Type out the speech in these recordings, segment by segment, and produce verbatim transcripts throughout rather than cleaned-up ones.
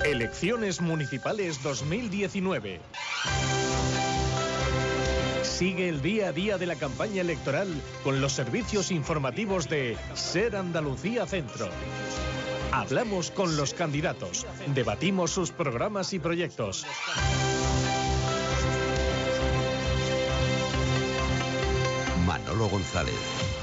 Elecciones Municipales dos mil diecinueve. Sigue el día a día de la campaña electoral con los servicios informativos de Ser Andalucía Centro. Hablamos con los candidatos, debatimos sus programas y proyectos. Manolo González.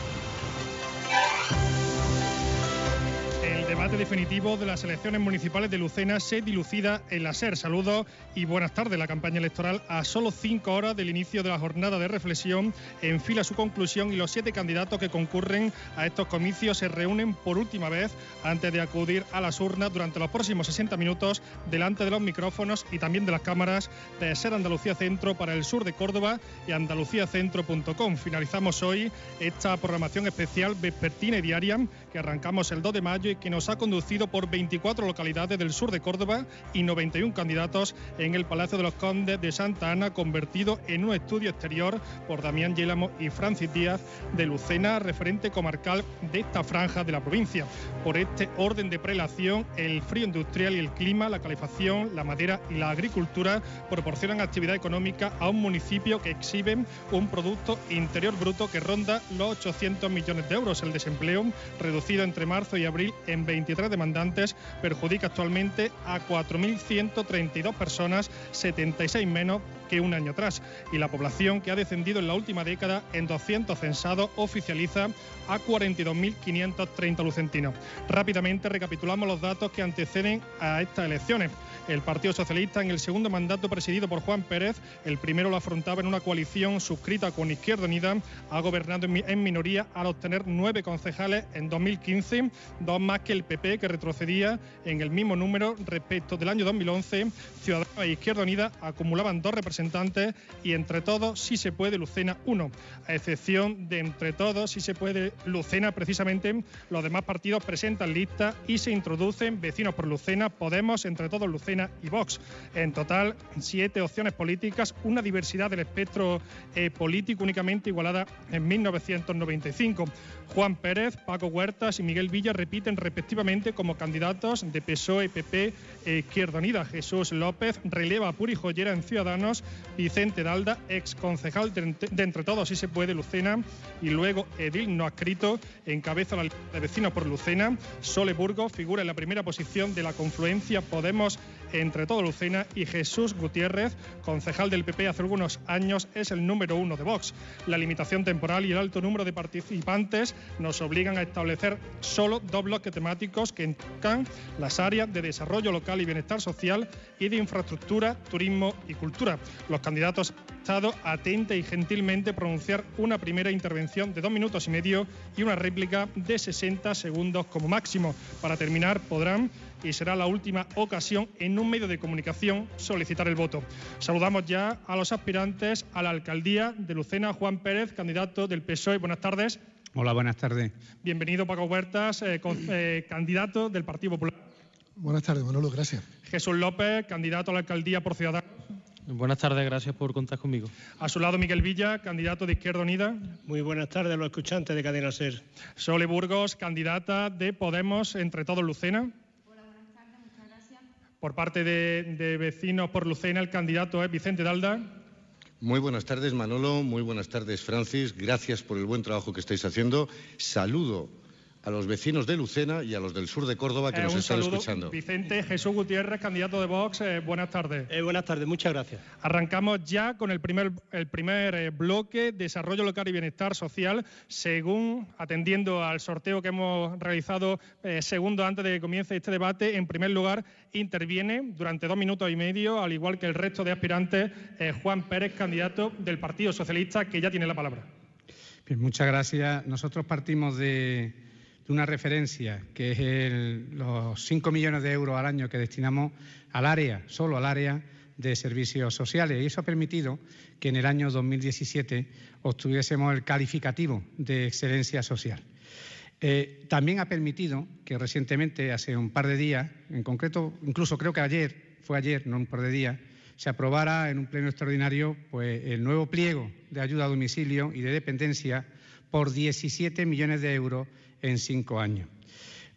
El debate definitivo de las elecciones municipales de Lucena se dilucida en la SER. Saludos y buenas tardes. La campaña electoral, a solo cinco horas del inicio de la jornada de reflexión, enfila su conclusión y los siete candidatos que concurren a estos comicios se reúnen por última vez antes de acudir a las urnas durante los próximos sesenta minutos delante de los micrófonos y también de las cámaras de SER Andalucía Centro para el sur de Córdoba y andalucía centro punto com. Finalizamos hoy esta programación especial vespertina y diaria que arrancamos el dos de mayo y que nos ha conducido por veinticuatro localidades del sur de Córdoba y noventa y uno candidatos en el Palacio de los Condes de Santa Ana, convertido en un estudio exterior por Damián Yélamo y Francis Díaz de Lucena, referente comarcal de esta franja de la provincia. Por este orden de prelación, el frío industrial y el clima, la calefacción, la madera y la agricultura proporcionan actividad económica a un municipio que exhibe un Producto Interior Bruto que ronda los ochocientos millones de euros. El desempleo, reducido entre marzo y abril en veintitrés demandantes, perjudica actualmente a cuatro mil ciento treinta y dos personas, setenta y seis menos que un año atrás. Y la población, que ha descendido en la última década en doscientos censados, oficializa a cuarenta y dos mil quinientos treinta lucentinos. Rápidamente recapitulamos los datos que anteceden a estas elecciones. El Partido Socialista, en el segundo mandato presidido por Juan Pérez, el primero lo afrontaba en una coalición suscrita con Izquierda Unida, ha gobernado en minoría al obtener nueve concejales en dos mil quince, dos más que el P P, que retrocedía en el mismo número respecto del año dos mil once. Ciudadanos e Izquierda Unida acumulaban dos representantes y Entre Todos Sí Se Puede Lucena uno. A excepción de Entre Todos Sí Se Puede Lucena, precisamente los demás partidos presentan listas y se introducen Vecinos por Lucena, Podemos, Entre Todos Lucena y Vox. En total, siete opciones políticas, una diversidad del espectro eh, político únicamente igualada en mil novecientos noventa y cinco. Juan Pérez, Paco Huertas y Miguel Villa repiten respectivamente como candidatos de P S O E, P P e Izquierda Unida. Jesús López releva a Puri Joyera en Ciudadanos, Vicente Dalda, ex concejal de, de Entre Todos Sí Se Puede Lucena y luego edil no adscrito, encabeza la lista de Vecinos por Lucena. Sole Burgos figura en la primera posición de la confluencia Podemos Entre Todos Lucena y Jesús Gutiérrez, concejal del P P hace algunos años, es el número uno de Vox. La limitación temporal y el alto número de participantes nos obligan a establecer solo dos bloques temáticos que enfocan las áreas de desarrollo local y bienestar social y de infraestructura, turismo y cultura. Los candidatos han estado atentos y gentilmente pronunciar una primera intervención de dos minutos y medio y una réplica de sesenta segundos como máximo. Para terminar, podrán, y será la última ocasión, en un medio de comunicación solicitar el voto. Saludamos ya a los aspirantes a la alcaldía de Lucena. Juan Pérez, candidato del P S O E. Buenas tardes. Hola, buenas tardes. Bienvenido, Paco Huertas, eh, con, eh, candidato del Partido Popular. Buenas tardes, Manolo, gracias. Jesús López, candidato a la alcaldía por Ciudadanos. Buenas tardes, gracias por contar conmigo. A su lado, Miguel Villa, candidato de Izquierda Unida. Muy buenas tardes a los escuchantes de Cadena SER. Sole Burgos, candidata de Podemos Entre Todos Lucena. Hola, buenas tardes, muchas gracias. Por parte de, de Vecinos por Lucena, el candidato es Vicente Dalda. Muy buenas tardes, Manolo. Muy buenas tardes, Francis. Gracias por el buen trabajo que estáis haciendo. Saludo a los vecinos de Lucena y a los del sur de Córdoba que eh, nos un están saludo, escuchando. Vicente. Jesús Gutiérrez, candidato de Vox. Eh, buenas tardes. Eh, buenas tardes, muchas gracias. Arrancamos ya con el primer, el primer eh, bloque, desarrollo local y bienestar social, según, atendiendo al sorteo que hemos realizado eh, segundos antes de que comience este debate. En primer lugar, interviene durante dos minutos y medio, al igual que el resto de aspirantes, eh, Juan Pérez, candidato del Partido Socialista, que ya tiene la palabra. Bien, muchas gracias. Nosotros partimos de, de una referencia, que es el, los cinco millones de euros al año que destinamos al área, solo al área de servicios sociales. Y eso ha permitido que en el año dos mil diecisiete obtuviésemos el calificativo de excelencia social. Eh, también ha permitido que recientemente, hace un par de días, en concreto, incluso creo que ayer, fue ayer, no un par de días, se aprobara en un pleno extraordinario pues, el nuevo pliego de ayuda a domicilio y de dependencia por diecisiete millones de euros en cinco años.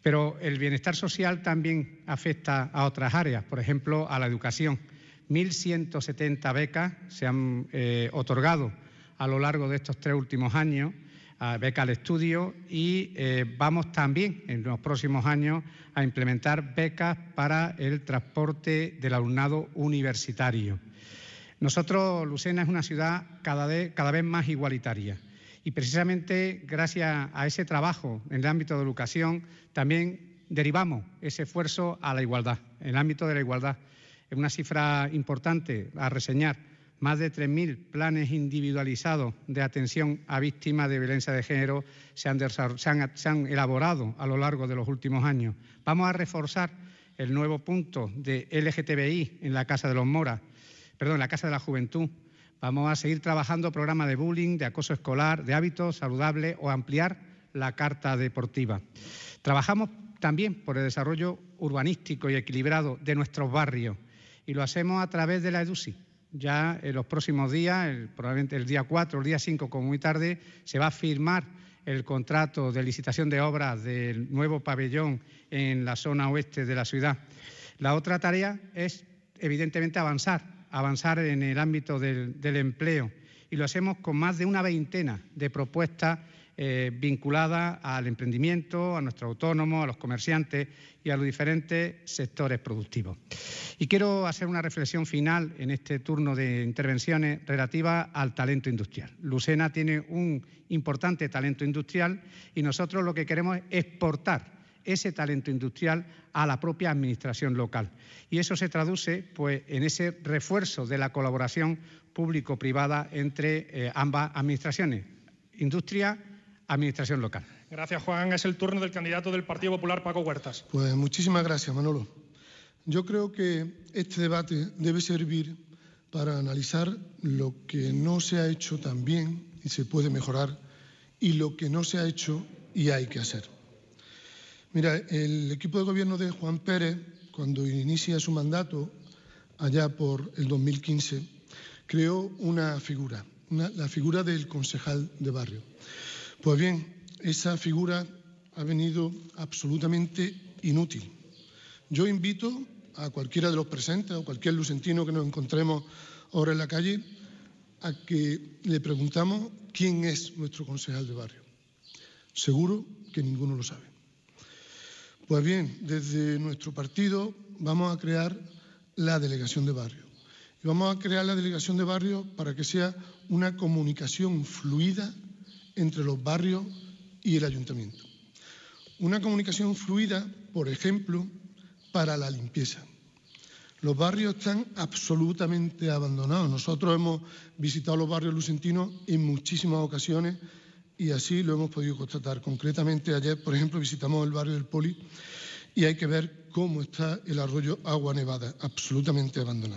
Pero el bienestar social también afecta a otras áreas, por ejemplo, a la educación. mil ciento setenta becas se han eh, otorgado a lo largo de estos tres últimos años, a beca al estudio, y eh, vamos también en los próximos años a implementar becas para el transporte del alumnado universitario. Nosotros, Lucena es una ciudad cada vez, cada vez más igualitaria y precisamente gracias a ese trabajo en el ámbito de la educación también derivamos ese esfuerzo a la igualdad. En el ámbito de la igualdad es una cifra importante a reseñar. Más de tres mil planes individualizados de atención a víctimas de violencia de género se han, se, han, se han elaborado a lo largo de los últimos años. Vamos a reforzar el nuevo punto de L G T B I en la Casa de los Moras, perdón, en la Casa de la Juventud. Vamos a seguir trabajando programas de bullying, de acoso escolar, de hábitos saludables o ampliar la carta deportiva. Trabajamos también por el desarrollo urbanístico y equilibrado de nuestros barrios y lo hacemos a través de la EDUSI. Ya en los próximos días, el, probablemente el día cuatro, el día cinco, como muy tarde, se va a firmar el contrato de licitación de obras del nuevo pabellón en la zona oeste de la ciudad. La otra tarea es, evidentemente, avanzar, avanzar en el ámbito del, del empleo y lo hacemos con más de una veintena de propuestas eh, vinculadas al emprendimiento, a nuestros autónomos, a los comerciantes y a los diferentes sectores productivos. Y quiero hacer una reflexión final en este turno de intervenciones relativa al talento industrial. Lucena tiene un importante talento industrial y nosotros lo que queremos es exportar ese talento industrial a la propia administración local. Y eso se traduce pues, en ese refuerzo de la colaboración público-privada entre eh, ambas administraciones, industria, administración local. Gracias, Juan. Es el turno del candidato del Partido Popular, Paco Huertas. Pues muchísimas gracias, Manolo. Yo creo que este debate debe servir para analizar lo que no se ha hecho tan bien y se puede mejorar y lo que no se ha hecho y hay que hacer. Mira, el equipo de gobierno de Juan Pérez, cuando inicia su mandato, allá por el dos mil quince, creó una figura, una, la figura del concejal de barrio. Pues bien, esa figura ha venido absolutamente inútil. Yo invito a cualquiera de los presentes o cualquier lucentino que nos encontremos ahora en la calle a que le preguntamos quién es nuestro concejal de barrio. Seguro que ninguno lo sabe. Pues bien, desde nuestro partido vamos a crear la delegación de barrio. Y vamos a crear la delegación de barrio para que sea una comunicación fluida entre los barrios y el ayuntamiento. Una comunicación fluida, por ejemplo, para la limpieza. Los barrios están absolutamente abandonados. Nosotros hemos visitado los barrios lucentinos en muchísimas ocasiones y así lo hemos podido constatar. Concretamente, ayer, por ejemplo, visitamos el barrio del Poli y hay que ver cómo está el arroyo Agua Nevada, absolutamente abandonado.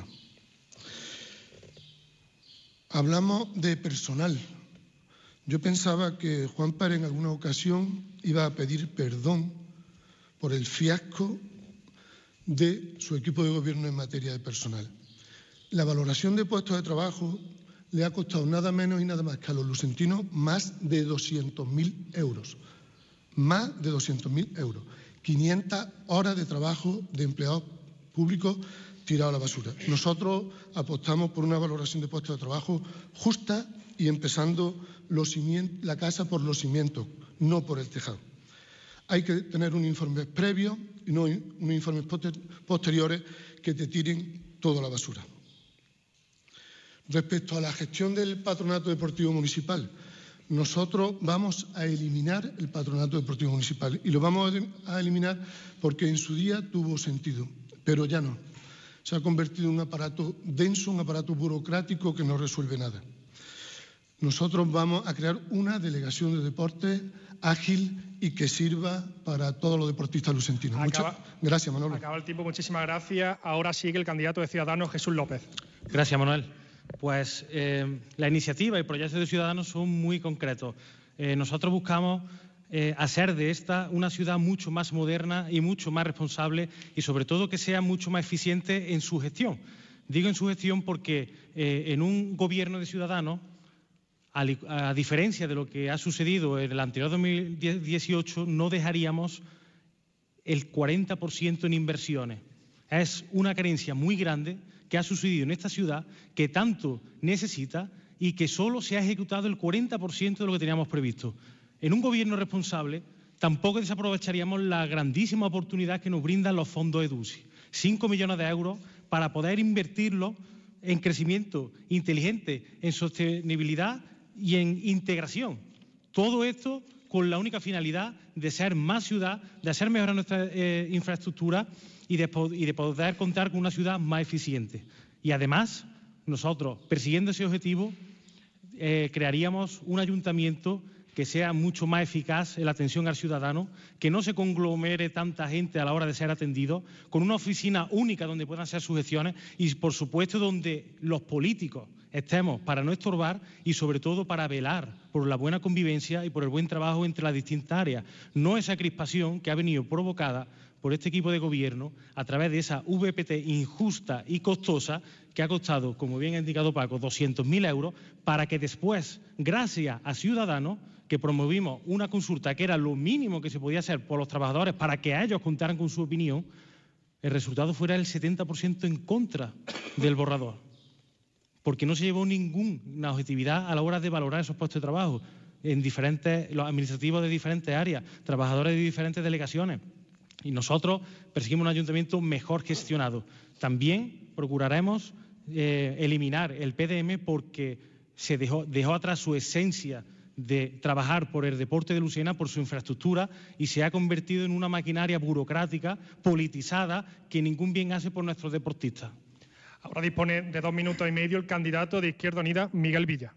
Hablamos de personal. Yo pensaba que Juan Pérez en alguna ocasión iba a pedir perdón por el fiasco de su equipo de gobierno en materia de personal. La valoración de puestos de trabajo le ha costado nada menos y nada más que a los lucentinos más de doscientos mil euros. Más de doscientos mil euros. quinientas horas de trabajo de empleados públicos tirados a la basura. Nosotros apostamos por una valoración de puestos de trabajo justa y empezando los cimientos, la casa por los cimientos, no por el tejado. Hay que tener un informe previo y no unos informes posteriores que te tiren toda la basura. Respecto a la gestión del Patronato Deportivo Municipal, nosotros vamos a eliminar el Patronato Deportivo Municipal y lo vamos a eliminar porque en su día tuvo sentido, pero ya no. Se ha convertido en un aparato denso, un aparato burocrático que no resuelve nada. Nosotros vamos a crear una delegación de deporte ágil y que sirva para todos los deportistas lucentinos. Acaba, Muchas gracias, Manolo. Acaba el tiempo, muchísimas gracias. Ahora sigue el candidato de Ciudadanos, Jesús López. Gracias, Manuel. Pues eh, la iniciativa y proyectos de Ciudadanos son muy concretos. Eh, nosotros buscamos eh, hacer de esta una ciudad mucho más moderna y mucho más responsable y sobre todo que sea mucho más eficiente en su gestión. Digo en su gestión porque eh, en un gobierno de Ciudadanos, a, a diferencia de lo que ha sucedido en el anterior dos mil dieciocho, no dejaríamos el cuarenta por ciento en inversiones. Es una carencia muy grande que ha sucedido en esta ciudad, que tanto necesita y que solo se ha ejecutado el cuarenta por ciento de lo que teníamos previsto. En un gobierno responsable tampoco desaprovecharíamos la grandísima oportunidad que nos brindan los fondos EDUSI. cinco millones de euros para poder invertirlos en crecimiento inteligente, en sostenibilidad y en integración. Todo esto con la única finalidad de ser más ciudad, de hacer mejorar nuestra eh, infraestructura y de, y de poder contar con una ciudad más eficiente. Y además, nosotros, persiguiendo ese objetivo, eh, crearíamos un ayuntamiento que sea mucho más eficaz en la atención al ciudadano, que no se conglomere tanta gente a la hora de ser atendido, con una oficina única donde puedan ser sujeciones y, por supuesto, donde los políticos estemos para no estorbar y, sobre todo, para velar por la buena convivencia y por el buen trabajo entre las distintas áreas. No esa crispación que ha venido provocada por este equipo de gobierno a través de esa V P T injusta y costosa que ha costado, como bien ha indicado Paco, doscientos mil euros, para que después, gracias a Ciudadanos, que promovimos una consulta que era lo mínimo que se podía hacer por los trabajadores para que a ellos contaran con su opinión, el resultado fuera el setenta por ciento en contra del borrador, porque no se llevó ninguna objetividad a la hora de valorar esos puestos de trabajo en diferentes, los administrativos de diferentes áreas, trabajadores de diferentes delegaciones. Y nosotros perseguimos un ayuntamiento mejor gestionado. También procuraremos eh, eliminar el P D M porque se dejó, dejó atrás su esencia de trabajar por el deporte de Lucena, por su infraestructura, y se ha convertido en una maquinaria burocrática, politizada, que ningún bien hace por nuestros deportistas. Ahora dispone de dos minutos y medio el candidato de Izquierda Unida, Miguel Villa.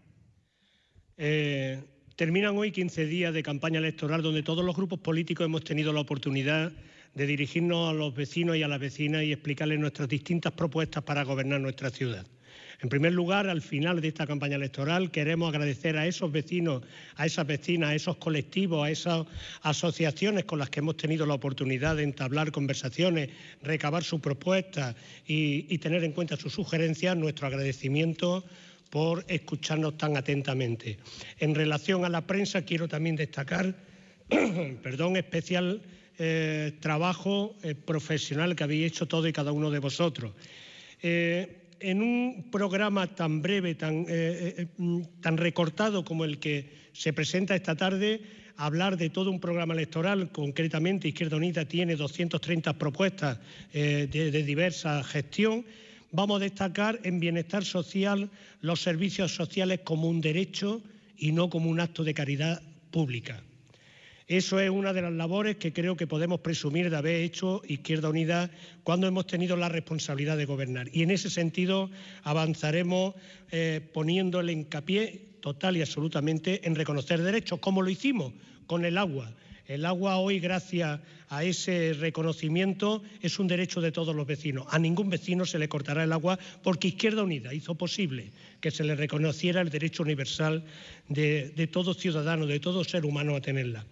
Eh, terminan hoy quince días de campaña electoral donde todos los grupos políticos hemos tenido la oportunidad de dirigirnos a los vecinos y a las vecinas y explicarles nuestras distintas propuestas para gobernar nuestra ciudad. En primer lugar, al final de esta campaña electoral, queremos agradecer a esos vecinos, a esas vecinas, a esos colectivos, a esas asociaciones con las que hemos tenido la oportunidad de entablar conversaciones, recabar sus propuestas y, y tener en cuenta sus sugerencias, nuestro agradecimiento por escucharnos tan atentamente. En relación a la prensa, quiero también destacar, perdón, especial eh, trabajo eh, profesional que habéis hecho todos y cada uno de vosotros. Eh, En un programa tan breve, tan, eh, eh, tan recortado como el que se presenta esta tarde, hablar de todo un programa electoral, concretamente Izquierda Unida tiene doscientas treinta propuestas eh, de, de diversa gestión. Vamos a destacar en bienestar social los servicios sociales como un derecho y no como un acto de caridad pública. Eso es una de las labores que creo que podemos presumir de haber hecho Izquierda Unida cuando hemos tenido la responsabilidad de gobernar. Y en ese sentido avanzaremos eh, poniendo el hincapié total y absolutamente en reconocer derechos, como lo hicimos con el agua. El agua hoy, gracias a ese reconocimiento, es un derecho de todos los vecinos. A ningún vecino se le cortará el agua porque Izquierda Unida hizo posible que se le reconociera el derecho universal de, de todo ciudadano, de todo ser humano a tenerla.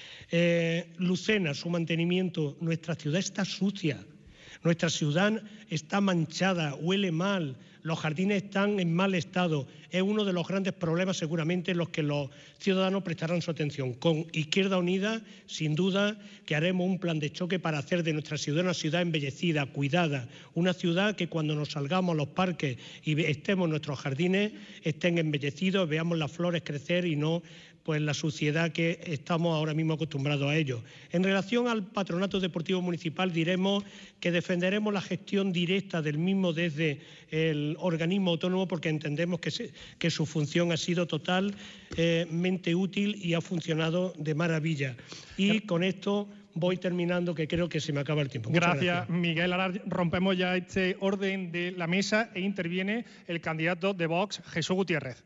Eh, Lucena, su mantenimiento, nuestra ciudad está sucia, nuestra ciudad está manchada, huele mal, los jardines están en mal estado. Es uno de los grandes problemas seguramente en los que los ciudadanos prestarán su atención. Con Izquierda Unida, sin duda, que haremos un plan de choque para hacer de nuestra ciudad una ciudad embellecida, cuidada, una ciudad que cuando nos salgamos a los parques y estemos en nuestros jardines estén embellecidos, veamos las flores crecer y no pues la suciedad que estamos ahora mismo acostumbrados a ello. En relación al Patronato Deportivo Municipal, diremos que defenderemos la gestión directa del mismo desde el organismo autónomo porque entendemos que, se, que su función ha sido totalmente eh, útil y ha funcionado de maravilla. Y con esto voy terminando, que creo que se me acaba el tiempo. Gracias, gracias, Miguel. Ahora rompemos ya este orden de la mesa e interviene el candidato de Vox, Jesús Gutiérrez.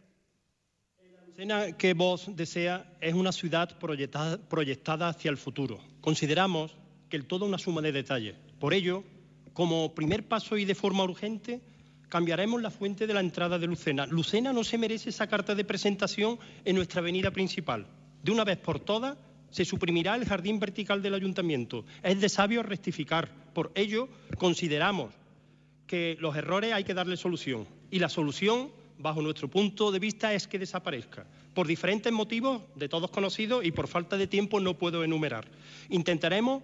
La Lucena que Vox desea es una ciudad proyectada, proyectada hacia el futuro. Consideramos que el todo es una suma de detalles. Por ello, como primer paso y de forma urgente, cambiaremos la fuente de la entrada de Lucena. Lucena no se merece esa carta de presentación en nuestra avenida principal. De una vez por todas, se suprimirá el jardín vertical del ayuntamiento. Es de sabio rectificar. Por ello, consideramos que los errores hay que darle solución. Y la solución, bajo nuestro punto de vista, es que desaparezca. Por diferentes motivos, de todos conocidos, y por falta de tiempo no puedo enumerar. Intentaremos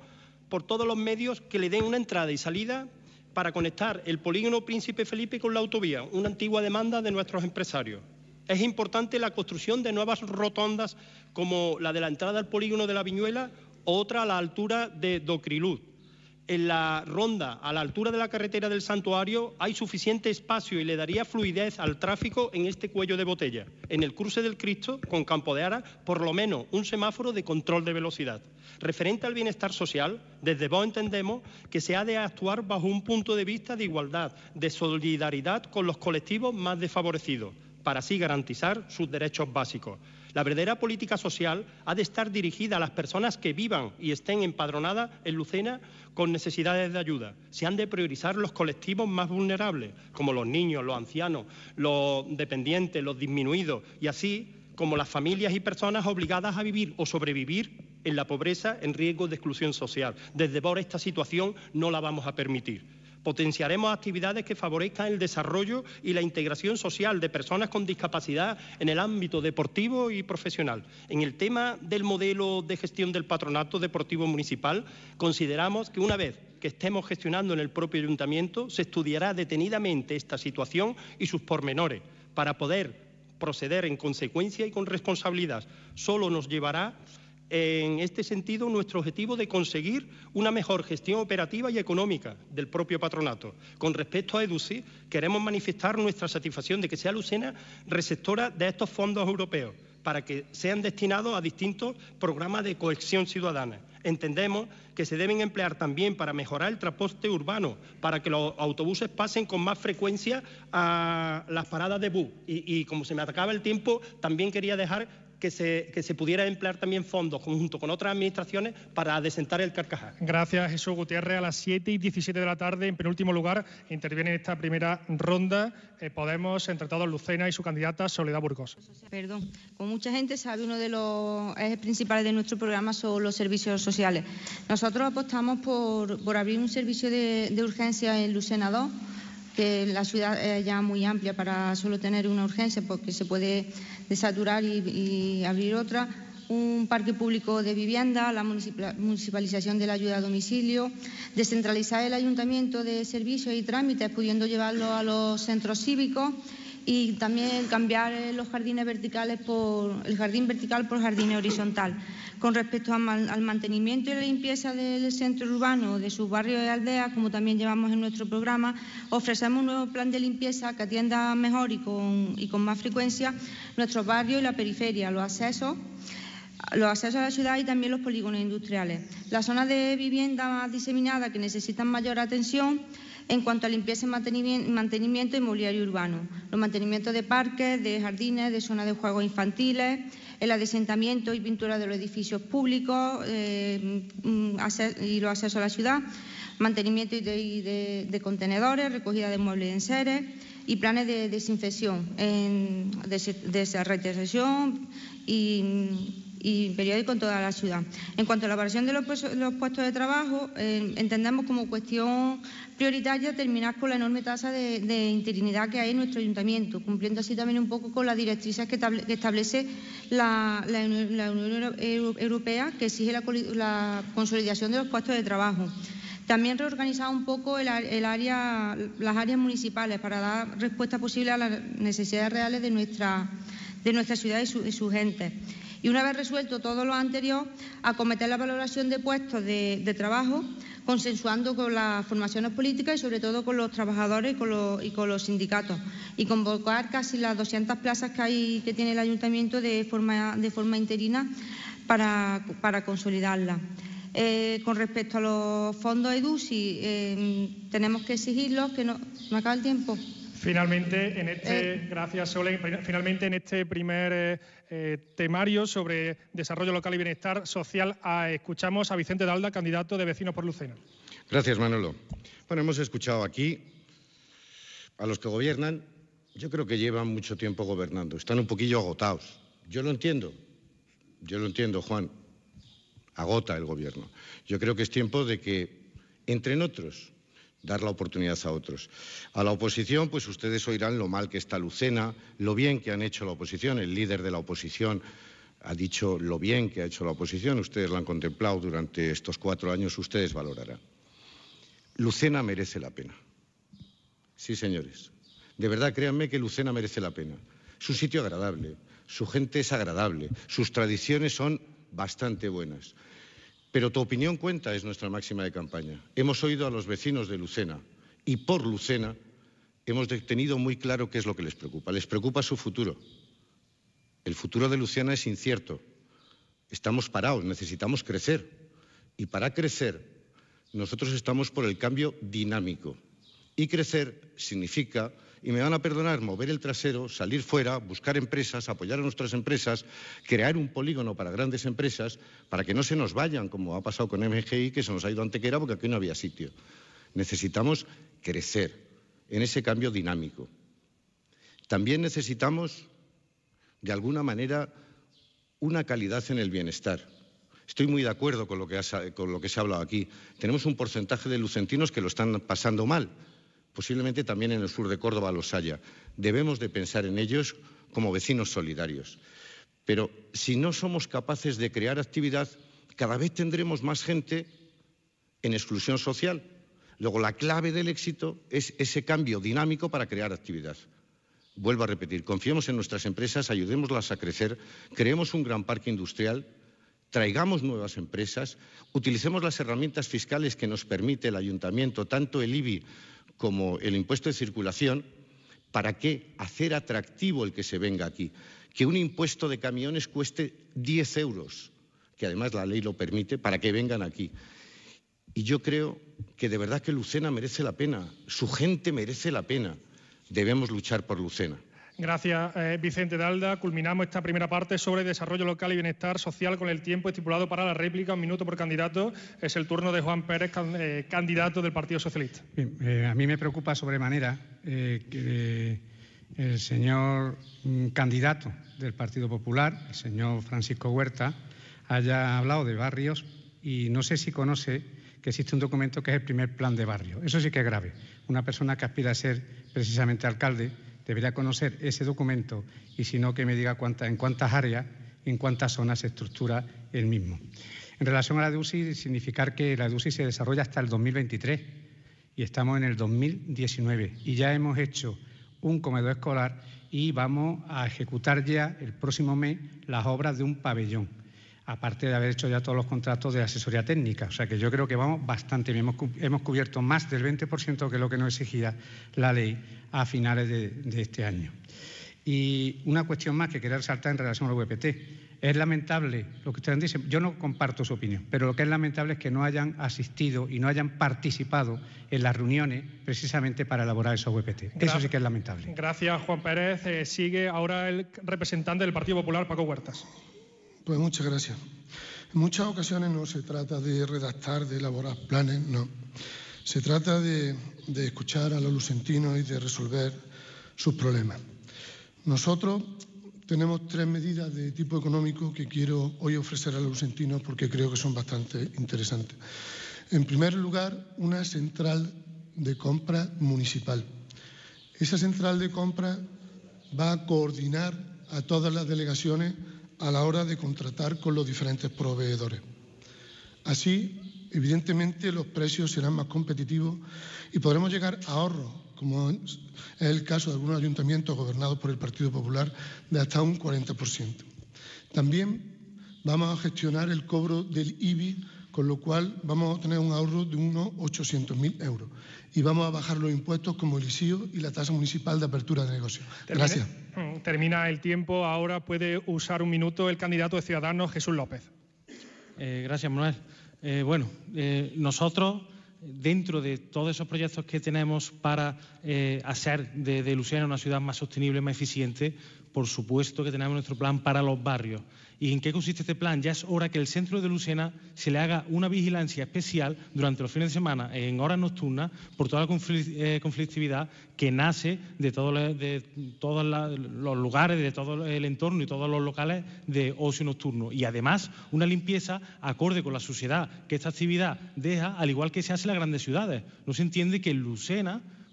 por todos los medios que le den una entrada y salida para conectar el polígono Príncipe Felipe con la autovía, una antigua demanda de nuestros empresarios. Es importante la construcción de nuevas rotondas como la de la entrada al polígono de la Viñuela o otra a la altura de Docriluz. En la ronda, a la altura de la carretera del Santuario, hay suficiente espacio y le daría fluidez al tráfico en este cuello de botella. En el cruce del Cristo, con Campo de Ara, por lo menos un semáforo de control de velocidad. Referente al bienestar social, desde Vox entendemos que se ha de actuar bajo un punto de vista de igualdad, de solidaridad con los colectivos más desfavorecidos, para así garantizar sus derechos básicos. La verdadera política social ha de estar dirigida a las personas que vivan y estén empadronadas en Lucena con necesidades de ayuda. Se han de priorizar los colectivos más vulnerables, como los niños, los ancianos, los dependientes, los disminuidos, y así como las familias y personas obligadas a vivir o sobrevivir en la pobreza en riesgo de exclusión social. Desde Vox esta situación no la vamos a permitir. Potenciaremos actividades que favorezcan el desarrollo y la integración social de personas con discapacidad en el ámbito deportivo y profesional. En el tema del modelo de gestión del patronato deportivo municipal, consideramos que una vez que estemos gestionando en el propio ayuntamiento, se estudiará detenidamente esta situación y sus pormenores para poder proceder en consecuencia y con responsabilidad. Solo nos llevará en este sentido nuestro objetivo de conseguir una mejor gestión operativa y económica del propio patronato. Con respecto a EDUSI, queremos manifestar nuestra satisfacción de que sea Lucena receptora de estos fondos europeos para que sean destinados a distintos programas de cohesión ciudadana. Entendemos que se deben emplear también para mejorar el transporte urbano, para que los autobuses pasen con más frecuencia a las paradas de bus. Y, y como se me acaba el tiempo, también quería dejar Que se, que se pudiera emplear también fondos junto con otras administraciones para adecentar el Carcajá. Gracias, Jesús Gutiérrez. A las siete y diecisiete de la tarde, en penúltimo lugar, interviene en esta primera ronda eh, Podemos, entre todos Lucena y su candidata Soledad Burgos. Perdón, como mucha gente sabe, uno de los ejes principales de nuestro programa son los servicios sociales. Nosotros apostamos por, por abrir un servicio de, de urgencia en Lucena dos, que la ciudad es ya muy amplia para solo tener una urgencia, porque se puede desaturar y, y abrir otra, un parque público de vivienda, la municipalización de la ayuda a domicilio, descentralizar el ayuntamiento de servicios y trámites, pudiendo llevarlo a los centros cívicos, y también cambiar los jardines verticales por el jardín vertical por jardín horizontal. Con respecto al mantenimiento y la limpieza del centro urbano, de sus barrios y aldeas, como también llevamos en nuestro programa, ofrecemos un nuevo plan de limpieza que atienda mejor y con, y con más frecuencia nuestros barrios y la periferia, los accesos, los accesos a la ciudad y también los polígonos industriales. Las zonas de vivienda más diseminadas que necesitan mayor atención en cuanto a limpieza y mantenimiento, mantenimiento y mobiliario urbano, los mantenimientos de parques, de jardines, de zonas de juegos infantiles, el adesentamiento y pintura de los edificios públicos eh, y los accesos a la ciudad, mantenimiento de, de, de contenedores, recogida de muebles y enseres y planes de desinfección, en, de desertización y y periódico en toda la ciudad. En cuanto a la elaboración de los, los puestos de trabajo, eh, entendemos como cuestión prioritaria terminar con la enorme tasa de, de interinidad que hay en nuestro ayuntamiento, cumpliendo así también un poco con las directrices que, que establece la, la, la Unión Europea, que exige la, la consolidación de los puestos de trabajo. También reorganizar un poco el, el área, las áreas municipales para dar respuesta posible a las necesidades reales de nuestra, de nuestra ciudad y su, y su gente. Y una vez resuelto todo lo anterior, acometer la valoración de puestos de, de trabajo, consensuando con las formaciones políticas y sobre todo con los trabajadores y con los, y con los sindicatos, y convocar casi las doscientas plazas que, hay, que tiene el ayuntamiento de forma, de forma interina para, para consolidarlas. Eh, con respecto a los fondos EDUSI, eh, tenemos que exigirlos, que no, ¿me acaba el tiempo? Finalmente, en este, eh, gracias Sole, finalmente en este primer eh, eh, temario sobre desarrollo local y bienestar social, a, escuchamos a Vicente Dalda, candidato de Vecinos por Lucena. Gracias, Manolo. Bueno, hemos escuchado aquí a los que gobiernan. Yo creo que llevan mucho tiempo gobernando, están un poquillo agotados. Yo lo entiendo, yo lo entiendo, Juan, agota el gobierno. Yo creo que es tiempo de que, entre otros, dar la oportunidad a otros. A la oposición, pues ustedes oirán lo mal que está Lucena, lo bien que han hecho la oposición. El líder de la oposición ha dicho lo bien que ha hecho la oposición, ustedes lo han contemplado durante estos cuatro años, ustedes valorarán. Lucena merece la pena. Sí, señores. De verdad, créanme que Lucena merece la pena. Es un sitio agradable, su gente es agradable, sus tradiciones son bastante buenas. Pero tu opinión cuenta, es nuestra máxima de campaña. Hemos oído a los vecinos de Lucena y por Lucena hemos tenido muy claro qué es lo que les preocupa. Les preocupa su futuro. El futuro de Lucena es incierto. Estamos parados, necesitamos crecer. Y para crecer, nosotros estamos por el cambio dinámico. Y crecer significa, y me van a perdonar, mover el trasero, salir fuera, buscar empresas, apoyar a nuestras empresas, crear un polígono para grandes empresas, para que no se nos vayan, como ha pasado con M G I, que se nos ha ido a Antequera porque aquí no había sitio. Necesitamos crecer en ese cambio dinámico. También necesitamos, de alguna manera, una calidad en el bienestar. Estoy muy de acuerdo con lo que, has, con lo que se ha hablado aquí. Tenemos un porcentaje de lucentinos que lo están pasando mal. Posiblemente también en el sur de Córdoba los haya. Debemos de pensar en ellos como vecinos solidarios. Pero si no somos capaces de crear actividad, cada vez tendremos más gente en exclusión social. Luego, la clave del éxito es ese cambio dinámico para crear actividad. Vuelvo a repetir, confiemos en nuestras empresas, ayudémoslas a crecer, creemos un gran parque industrial, traigamos nuevas empresas, utilicemos las herramientas fiscales que nos permite el ayuntamiento, tanto el I B I como el impuesto de circulación, ¿para qué? Hacer atractivo el que se venga aquí. Que un impuesto de camiones cueste diez euros, que además la ley lo permite, para que vengan aquí. Y yo creo que de verdad que Lucena merece la pena, su gente merece la pena. Debemos luchar por Lucena. Gracias, eh, Vicente Dalda. Culminamos esta primera parte sobre desarrollo local y bienestar social con el tiempo estipulado para la réplica, un minuto por candidato. Es el turno de Juan Pérez, can, eh, candidato del Partido Socialista. Bien, eh, a mí me preocupa sobremanera eh, que el señor mm, candidato del Partido Popular, el señor Francisco Huerta, haya hablado de barrios y no sé si conoce que existe un documento que es el primer plan de barrio. Eso sí que es grave. Una persona que aspira a ser precisamente alcalde debería conocer ese documento y si no, que me diga cuánta, en cuántas áreas, en cuántas zonas se estructura el mismo. En relación a la D U S I, significar que la D U S I se desarrolla hasta el dos mil veintitrés y estamos en el dos mil diecinueve y ya hemos hecho un comedor escolar y vamos a ejecutar ya el próximo mes las obras de un pabellón, aparte de haber hecho ya todos los contratos de asesoría técnica. O sea que yo creo que vamos bastante bien. Hemos, hemos cubierto más del veinte por ciento que lo que nos exigía la ley a finales de, de este año. Y una cuestión más que quería resaltar en relación al V P T. Es lamentable lo que ustedes dicen, yo no comparto su opinión, pero lo que es lamentable es que no hayan asistido y no hayan participado en las reuniones precisamente para elaborar esos V P T. Eso sí que es lamentable. Gracias, Juan Pérez. Eh, sigue ahora el representante del Partido Popular, Paco Huertas. Pues muchas gracias. En muchas ocasiones no se trata de redactar, de elaborar planes, no. Se trata de, de escuchar a los lucentinos y de resolver sus problemas. Nosotros tenemos tres medidas de tipo económico que quiero hoy ofrecer a los lucentinos porque creo que son bastante interesantes. En primer lugar, una central de compra municipal. Esa central de compra va a coordinar a todas las delegaciones a la hora de contratar con los diferentes proveedores. Así, evidentemente, los precios serán más competitivos y podremos llegar a ahorros, como es el caso de algunos ayuntamientos gobernados por el Partido Popular, de hasta un cuarenta por ciento. También vamos a gestionar el cobro del I B I, con lo cual vamos a tener un ahorro de unos ochocientos mil euros. Y vamos a bajar los impuestos como el I C I O y la tasa municipal de apertura de negocios. Gracias. Termina el tiempo. Ahora puede usar un minuto el candidato de Ciudadanos, Jesús López. Eh, gracias, Manuel. Eh, bueno, eh, nosotros, dentro de todos esos proyectos que tenemos para eh, hacer de, de Lucena una ciudad más sostenible, más eficiente, por supuesto que tenemos nuestro plan para los barrios. ¿Y en qué consiste este plan? Ya es hora que el centro de Lucena se le haga una vigilancia especial durante los fines de semana, en horas nocturnas, por toda la conflictividad que nace de, todo, de todos los lugares, de todo el entorno y todos los locales de ocio nocturno. Y además, una limpieza acorde con la suciedad que esta actividad deja, al igual que se hace en las grandes ciudades. No se entiende que en Lucena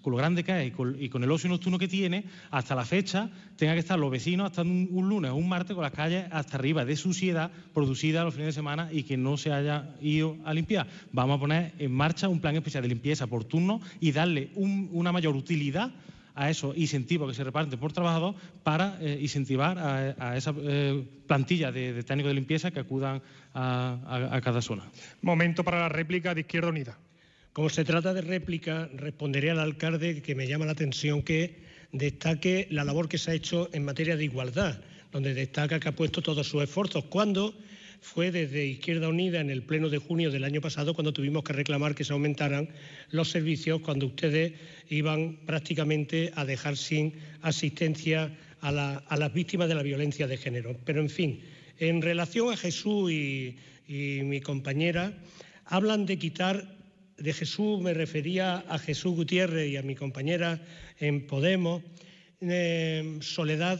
con lo grande que es y con, y con el ocio nocturno que tiene, hasta la fecha tenga que estar los vecinos hasta un, un lunes o un martes con las calles hasta arriba de suciedad producida los fines de semana y que no se haya ido a limpiar. Vamos a poner en marcha un plan especial de limpieza por turno y darle un, una mayor utilidad a esos incentivos que se reparten por trabajador para eh, incentivar a, a esa eh, plantilla de, de técnicos de limpieza que acudan a, a, a cada zona. Momento para la réplica de Izquierda Unida. Como se trata de réplica, responderé al alcalde que me llama la atención que destaque la labor que se ha hecho en materia de igualdad, donde destaca que ha puesto todos sus esfuerzos. Cuando fue desde Izquierda Unida en el pleno de junio del año pasado cuando tuvimos que reclamar que se aumentaran los servicios cuando ustedes iban prácticamente a dejar sin asistencia a, la, a las víctimas de la violencia de género. Pero, en fin, en relación a Jesús y, y mi compañera, hablan de quitar, de Jesús me refería a Jesús Gutiérrez y a mi compañera en Podemos, eh, Soledad,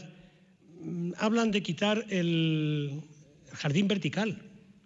hablan de quitar el jardín vertical.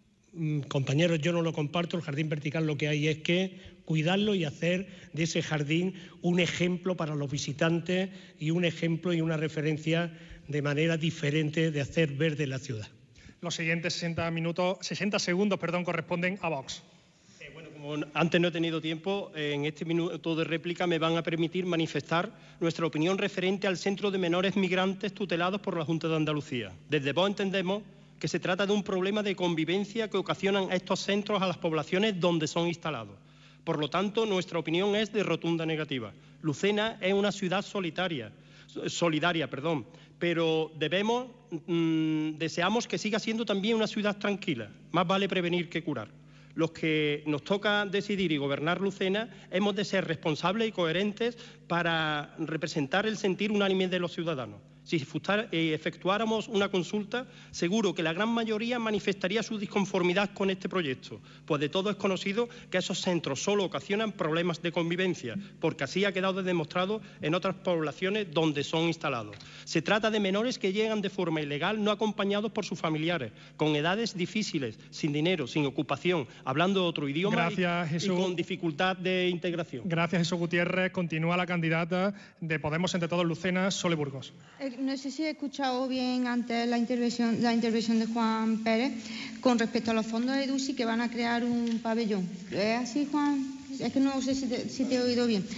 Compañeros, yo no lo comparto. El jardín vertical lo que hay es que cuidarlo y hacer de ese jardín un ejemplo para los visitantes y un ejemplo y una referencia de manera diferente de hacer verde la ciudad. Los siguientes sesenta minutos, sesenta segundos, perdón, corresponden a Vox. Eh, bueno, como antes no he tenido tiempo, eh, en este minuto de réplica me van a permitir manifestar nuestra opinión referente al Centro de Menores Migrantes tutelados por la Junta de Andalucía. Desde Vox entendemos que se trata de un problema de convivencia que ocasionan estos centros a las poblaciones donde son instalados. Por lo tanto, nuestra opinión es de rotunda negativa. Lucena es una ciudad solitaria, solidaria, perdón, pero debemos, mmm, deseamos que siga siendo también una ciudad tranquila. Más vale prevenir que curar. Los que nos toca decidir y gobernar Lucena hemos de ser responsables y coherentes para representar el sentir unánime de los ciudadanos. Si efectuáramos una consulta, seguro que la gran mayoría manifestaría su disconformidad con este proyecto, pues de todo es conocido que esos centros solo ocasionan problemas de convivencia, porque así ha quedado demostrado en otras poblaciones donde son instalados. Se trata de menores que llegan de forma ilegal, no acompañados por sus familiares, con edades difíciles, sin dinero, sin ocupación, hablando otro idioma y, y con dificultad de integración. Gracias, Jesús Gutiérrez. Continúa la candidata de Podemos Entre Todos, Lucena, Sole Burgos. Eh, No sé si he escuchado bien antes la intervención, la intervención de Juan Pérez con respecto a los fondos de EDUSI que van a crear un pabellón. ¿Es así, Juan? Es que no sé si te, si te he oído bien.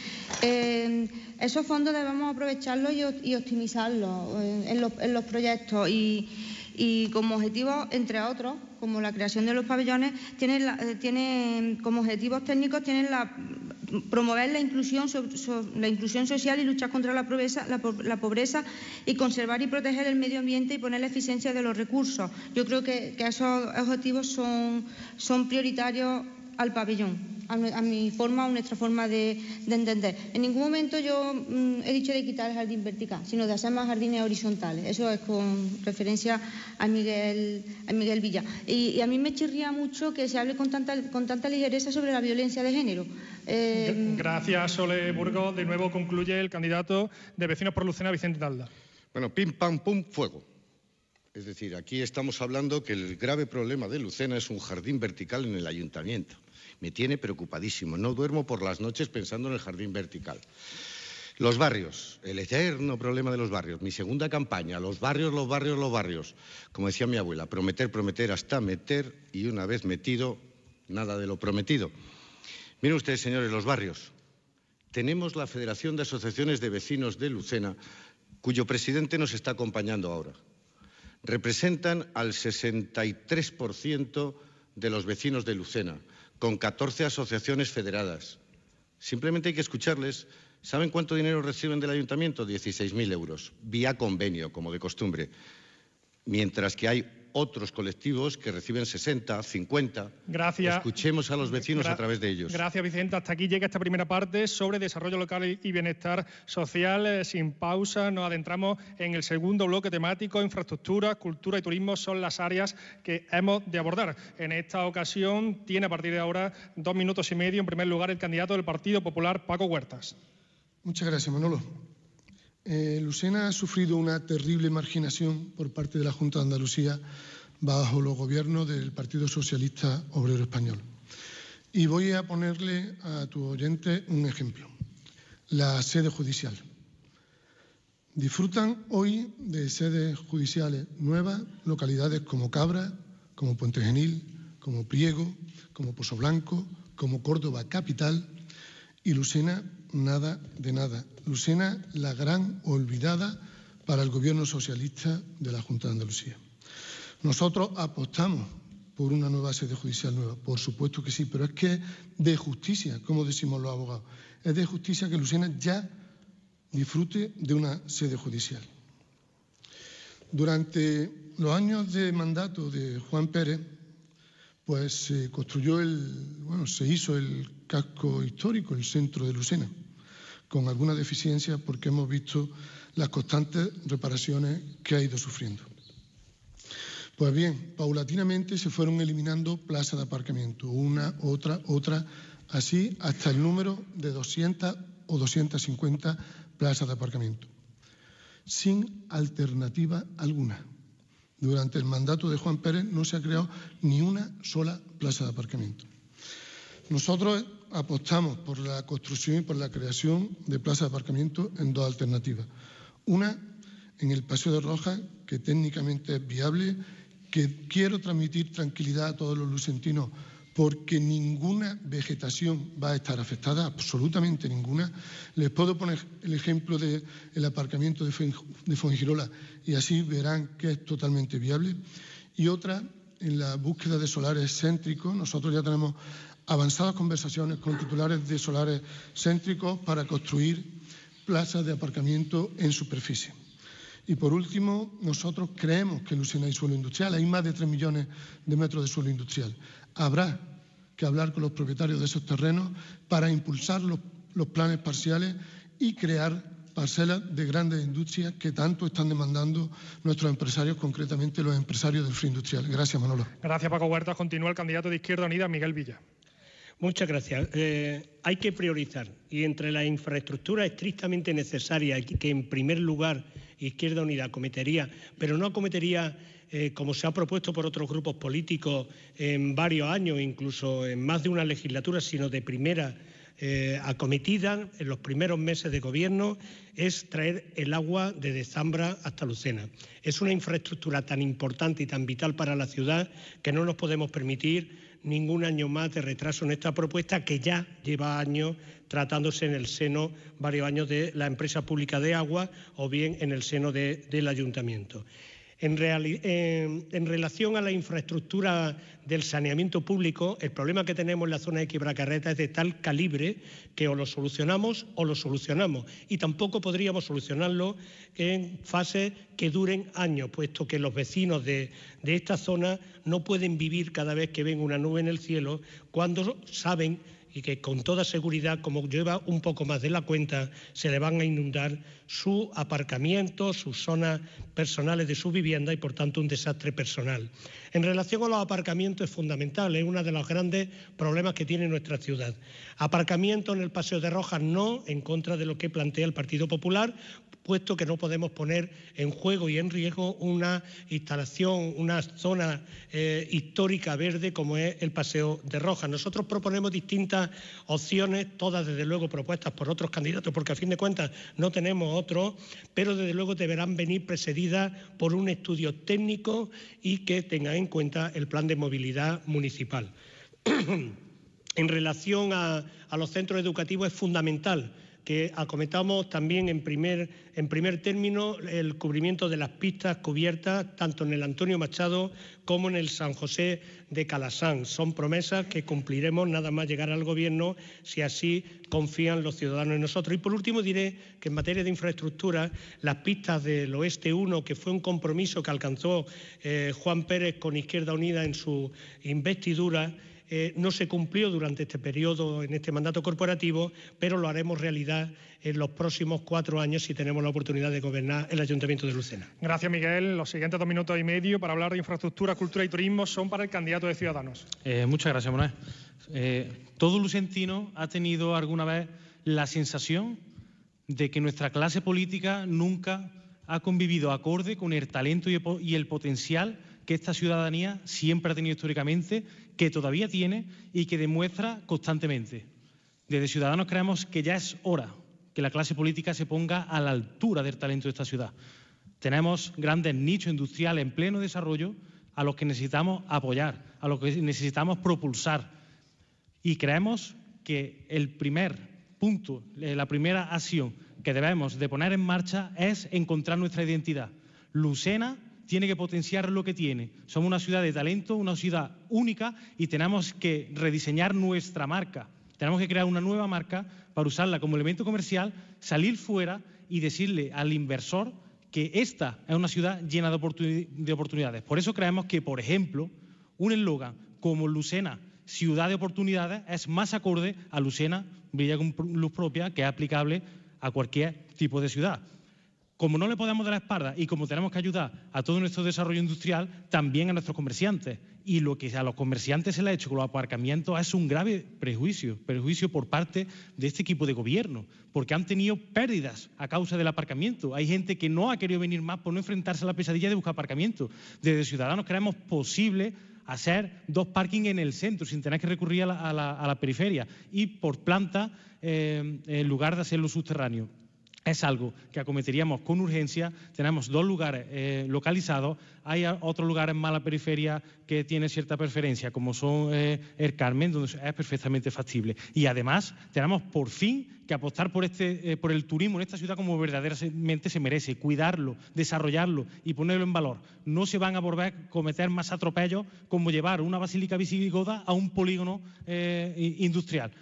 Eh, esos fondos debemos aprovecharlos y, y optimizarlos en, en, los, en los proyectos y, y como objetivo, entre otros, como la creación de los pabellones, tienen, la, tienen como objetivos técnicos tienen la promover la inclusión, so, so, la inclusión social y luchar contra la pobreza, la, la pobreza y conservar y proteger el medio ambiente y poner la eficiencia de los recursos. Yo creo que, que esos objetivos son, son prioritarios al pabellón, a, a mi forma, a nuestra forma de, de entender. En ningún momento yo mmm, he dicho de quitar el jardín vertical, sino de hacer más jardines horizontales. Eso es con referencia a Miguel, a Miguel Villa. Y, y a mí me chirría mucho que se hable con tanta, con tanta ligereza sobre la violencia de género. Eh... Gracias, Sole Burgos. De nuevo concluye el candidato de Vecinos por Lucena, Vicente Talda. Bueno, pim, pam, pum, fuego. Es decir, aquí estamos hablando que el grave problema de Lucena es un jardín vertical en el ayuntamiento. Me tiene preocupadísimo. No duermo por las noches pensando en el jardín vertical. Los barrios, el eterno problema de los barrios. Mi segunda campaña, los barrios, los barrios, los barrios. Como decía mi abuela, prometer, prometer hasta meter y una vez metido, nada de lo prometido. Miren ustedes, señores, los barrios. Tenemos la Federación de Asociaciones de Vecinos de Lucena, cuyo presidente nos está acompañando ahora. Representan al sesenta y tres por ciento de los vecinos de Lucena, con catorce asociaciones federadas. Simplemente hay que escucharles. ¿Saben cuánto dinero reciben del ayuntamiento? dieciséis mil euros, vía convenio, como de costumbre. Mientras que hay otros colectivos que reciben sesenta, cincuenta. Gracias. Escuchemos a los vecinos Gra a través de ellos. Gracias, Vicente. Hasta aquí llega esta primera parte sobre desarrollo local y bienestar social. Eh, sin pausa, nos adentramos en el segundo bloque temático. Infraestructura, cultura y turismo son las áreas que hemos de abordar. En esta ocasión tiene a partir de ahora dos minutos y medio. En primer lugar, el candidato del Partido Popular, Paco Huertas. Muchas gracias, Manolo. Eh, Lucena ha sufrido una terrible marginación por parte de la Junta de Andalucía bajo los gobiernos del Partido Socialista Obrero Español. Y voy a ponerle a tu oyente un ejemplo. la sede judicial. Disfrutan hoy de sedes judiciales nuevas, localidades como Cabra, como Puente Genil, como Priego, como Pozoblanco, como Córdoba capital, y Lucena nada de nada. Lucena, la gran olvidada para el gobierno socialista de la Junta de Andalucía. Nosotros apostamos por una nueva sede judicial nueva, por supuesto que sí, pero es que es de justicia, como decimos los abogados, es de justicia que Lucena ya disfrute de una sede judicial. Durante los años de mandato de Juan Pérez, pues se construyó el, bueno, se hizo el casco histórico, el centro de Lucena, con algunas deficiencias porque hemos visto las constantes reparaciones que ha ido sufriendo. Pues bien, paulatinamente se fueron eliminando plazas de aparcamiento, una, otra, otra, así hasta el número de doscientas o doscientas cincuenta plazas de aparcamiento, sin alternativa alguna. Durante el mandato de Juan Pérez no se ha creado ni una sola plaza de aparcamiento. Nosotros apostamos por la construcción y por la creación de plazas de aparcamiento en dos alternativas. Una, en el Paseo de Rojas, que técnicamente es viable, que quiero transmitir tranquilidad a todos los lucentinos porque ninguna vegetación va a estar afectada, absolutamente ninguna. Les puedo poner el ejemplo del aparcamiento de Fuengirola y así verán que es totalmente viable. Y otra, en la búsqueda de solares céntricos, nosotros ya tenemos avanzadas conversaciones con titulares de solares céntricos para construir plazas de aparcamiento en superficie. Y por último, nosotros creemos que en Lucena hay suelo industrial, hay más de tres millones de metros de suelo industrial. Habrá que hablar con los propietarios de esos terrenos para impulsar los, los planes parciales y crear parcelas de grandes industrias que tanto están demandando nuestros empresarios, concretamente los empresarios del free industrial. Gracias, Manolo. Gracias, Paco Huertas. Continúa el candidato de Izquierda Unida, Miguel Villa. Muchas gracias. Eh, hay que priorizar y entre las infraestructuras estrictamente necesarias que en primer lugar Izquierda Unida acometería, pero no acometería eh, como se ha propuesto por otros grupos políticos en varios años, incluso en más de una legislatura, sino de primera eh, acometida en los primeros meses de gobierno, es traer el agua desde Zambra hasta Lucena. Es una infraestructura tan importante y tan vital para la ciudad que no nos podemos permitir ningún año más de retraso en esta propuesta que ya lleva años tratándose en el seno, varios años de la empresa pública de agua o bien en el seno de, del ayuntamiento. En, real, en, en relación a la infraestructura del saneamiento público, el problema que tenemos en la zona de Quiebra-Carreta es de tal calibre que o lo solucionamos o lo solucionamos. Y tampoco podríamos solucionarlo en fases que duren años, puesto que los vecinos de, de esta zona no pueden vivir cada vez que ven una nube en el cielo cuando saben y que con toda seguridad, como lleva un poco más de la cuenta, se le van a inundar su aparcamiento, sus zonas personales de su vivienda y, por tanto, un desastre personal. En relación a los aparcamientos es fundamental, es uno de los grandes problemas que tiene nuestra ciudad. Aparcamiento en el Paseo de Rojas no, en contra de lo que plantea el Partido Popular, puesto que no podemos poner en juego y en riesgo una instalación, una zona eh, histórica verde como es el Paseo de Rojas. Nosotros proponemos distintas opciones, todas desde luego propuestas por otros candidatos, porque a fin de cuentas no tenemos otros, pero desde luego deberán venir precedidas por un estudio técnico y que tenga en cuenta el plan de movilidad municipal. En relación a, a los centros educativos es fundamental que acometamos también en primer, en primer término el cubrimiento de las pistas cubiertas tanto en el Antonio Machado como en el San José de Calasán. Son promesas que cumpliremos nada más llegar al Gobierno si así confían los ciudadanos en nosotros. Y por último diré que en materia de infraestructura las pistas del Oeste uno, que fue un compromiso que alcanzó eh, Juan Pérez con Izquierda Unida en su investidura, Eh, no se cumplió durante este periodo, en este mandato corporativo, pero lo haremos realidad en los próximos cuatro años si tenemos la oportunidad de gobernar el Ayuntamiento de Lucena. Gracias, Miguel. Los siguientes dos minutos y medio para hablar de infraestructura, cultura y turismo son para el candidato de Ciudadanos. Eh, muchas gracias, Manuel. Eh, todo lucentino ha tenido alguna vez la sensación de que nuestra clase política nunca ha convivido acorde con el talento y el potencial que esta ciudadanía siempre ha tenido históricamente, que todavía tiene y que demuestra constantemente. Desde Ciudadanos creemos que ya es hora, que que la clase política se ponga a la altura del talento de esta ciudad. Tenemos grandes nichos industriales en pleno desarrollo a los que necesitamos apoyar, a los que necesitamos propulsar. Y creemos que el primer punto, la primera acción que debemos de poner en marcha es encontrar nuestra identidad. Lucena tiene que potenciar lo que tiene. Somos una ciudad de talento, una ciudad única y tenemos que rediseñar nuestra marca. Tenemos que crear una nueva marca para usarla como elemento comercial, salir fuera y decirle al inversor que esta es una ciudad llena de, oportun- de oportunidades. Por eso creemos que, por ejemplo, un eslogan como Lucena, ciudad de oportunidades, es más acorde a Lucena, brilla con luz propia, que es aplicable a cualquier tipo de ciudad. Como no le podemos dar la espalda y como tenemos que ayudar a todo nuestro desarrollo industrial, también a nuestros comerciantes. Y lo que a los comerciantes se le ha hecho con los aparcamientos es un grave prejuicio, prejuicio por parte de este equipo de gobierno, porque han tenido pérdidas a causa del aparcamiento. Hay gente que no ha querido venir más por no enfrentarse a la pesadilla de buscar aparcamiento. Desde Ciudadanos creemos posible hacer dos parkings en el centro sin tener que recurrir a la, a la, a la periferia y por planta eh, en lugar de hacerlo subterráneo. Es algo que acometeríamos con urgencia. Tenemos dos lugares eh, localizados. Hay otros lugares más a la periferia que tienen cierta preferencia, como son eh, el Carmen, donde es perfectamente factible. Y además tenemos por fin que apostar por, este, eh, por el turismo en esta ciudad como verdaderamente se merece, cuidarlo, desarrollarlo y ponerlo en valor. No se van a volver a cometer más atropellos como llevar una basílica visigoda a un polígono eh, industrial.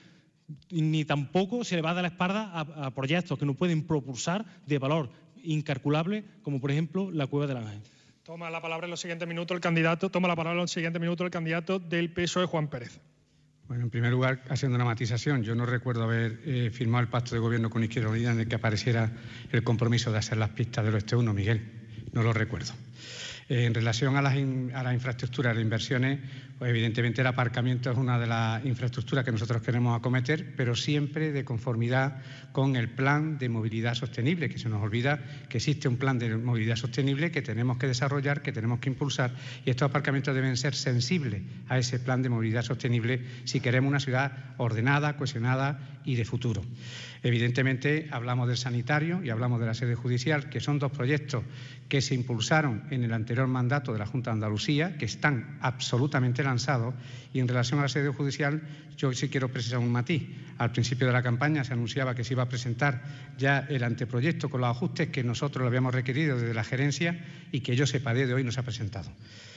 Ni tampoco se le va a dar la espalda a, a proyectos que nos pueden propulsar de valor incalculable, como por ejemplo la Cueva del Ángel. Toma la palabra en los siguientes minutos el candidato, toma la palabra en los siguientes minutos el candidato del P S O E, Juan Pérez. Bueno, en primer lugar, haciendo una matización, yo no recuerdo haber eh, firmado el pacto de gobierno con Izquierda Unida en el que apareciera el compromiso de hacer las pistas del Oeste uno, Miguel, no lo recuerdo. Eh, en relación a las, in, a las infraestructuras, las inversiones, pues evidentemente el aparcamiento es una de las infraestructuras que nosotros queremos acometer, pero siempre de conformidad con el plan de movilidad sostenible, que se nos olvida que existe un plan de movilidad sostenible que tenemos que desarrollar, que tenemos que impulsar, y estos aparcamientos deben ser sensibles a ese plan de movilidad sostenible si queremos una ciudad ordenada, cohesionada y de futuro. Evidentemente hablamos del sanitario y hablamos de la sede judicial, que son dos proyectos que se impulsaron en el anterior mandato de la Junta de Andalucía, que están absolutamente lanzados, y en relación a la sede judicial yo sí quiero precisar un matiz. Al principio de la campaña se anunciaba que se iba a presentar ya el anteproyecto con los ajustes que nosotros lo habíamos requerido desde la gerencia y que yo sepa de hoy no se ha presentado.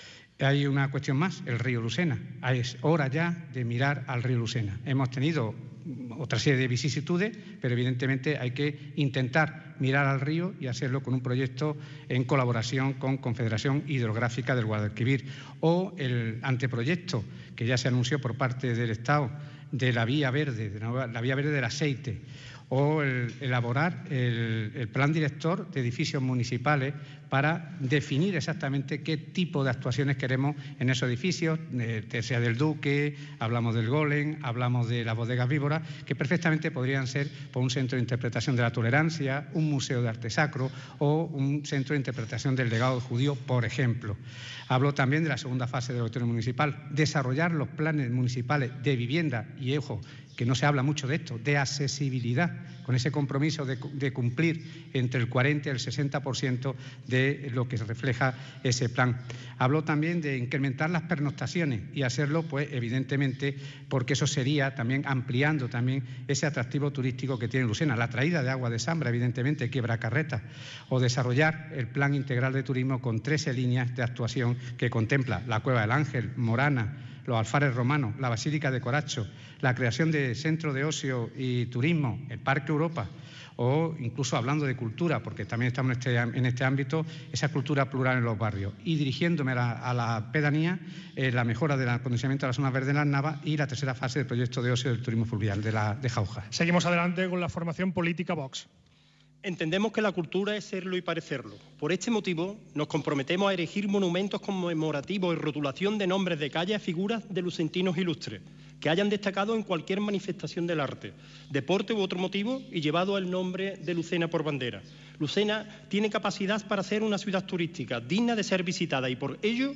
Hay una cuestión más, el río Lucena. Es hora ya de mirar al río Lucena. Hemos tenido otra serie de vicisitudes, pero evidentemente hay que intentar mirar al río y hacerlo con un proyecto en colaboración con Confederación Hidrográfica del Guadalquivir, o el anteproyecto que ya se anunció por parte del Estado de la vía verde, de la, la vía verde del aceite, o el, elaborar el, el plan director de edificios municipales para definir exactamente qué tipo de actuaciones queremos en esos edificios, eh, sea del Duque, hablamos del Golem, hablamos de las bodegas víboras, que perfectamente podrían ser por un centro de interpretación de la tolerancia, un museo de arte sacro o un centro de interpretación del legado judío, por ejemplo. Hablo también de la segunda fase del auditorio municipal, desarrollar los planes municipales de vivienda y, ojo, que no se habla mucho de esto, de accesibilidad, con ese compromiso de, de cumplir entre el cuarenta y el sesenta por ciento de lo que refleja ese plan. Hablo también de incrementar las pernoctaciones y hacerlo, pues, evidentemente, porque eso sería también ampliando también ese atractivo turístico que tiene Lucena. La traída de agua de Zambra, evidentemente, quiebra carretas, o desarrollar el plan integral de turismo con trece líneas de actuación que contempla la Cueva del Ángel, Morana, los alfares romanos, la Basílica de Coracho, la creación de centros de ocio y turismo, el Parque Europa, o incluso hablando de cultura, porque también estamos en este, en este ámbito, esa cultura plural en los barrios. Y dirigiéndome a la, a la pedanía, eh, la mejora del acondicionamiento de las zonas verdes de las Navas y la tercera fase del proyecto de ocio del turismo fluvial de, la, de Jauja. Seguimos adelante con la formación política Vox. Entendemos que la cultura es serlo y parecerlo. Por este motivo, nos comprometemos a erigir monumentos conmemorativos y rotulación de nombres de calles a figuras de lucentinos ilustres que hayan destacado en cualquier manifestación del arte, deporte u otro motivo y llevado el nombre de Lucena por bandera. Lucena tiene capacidad para ser una ciudad turística digna de ser visitada y por ello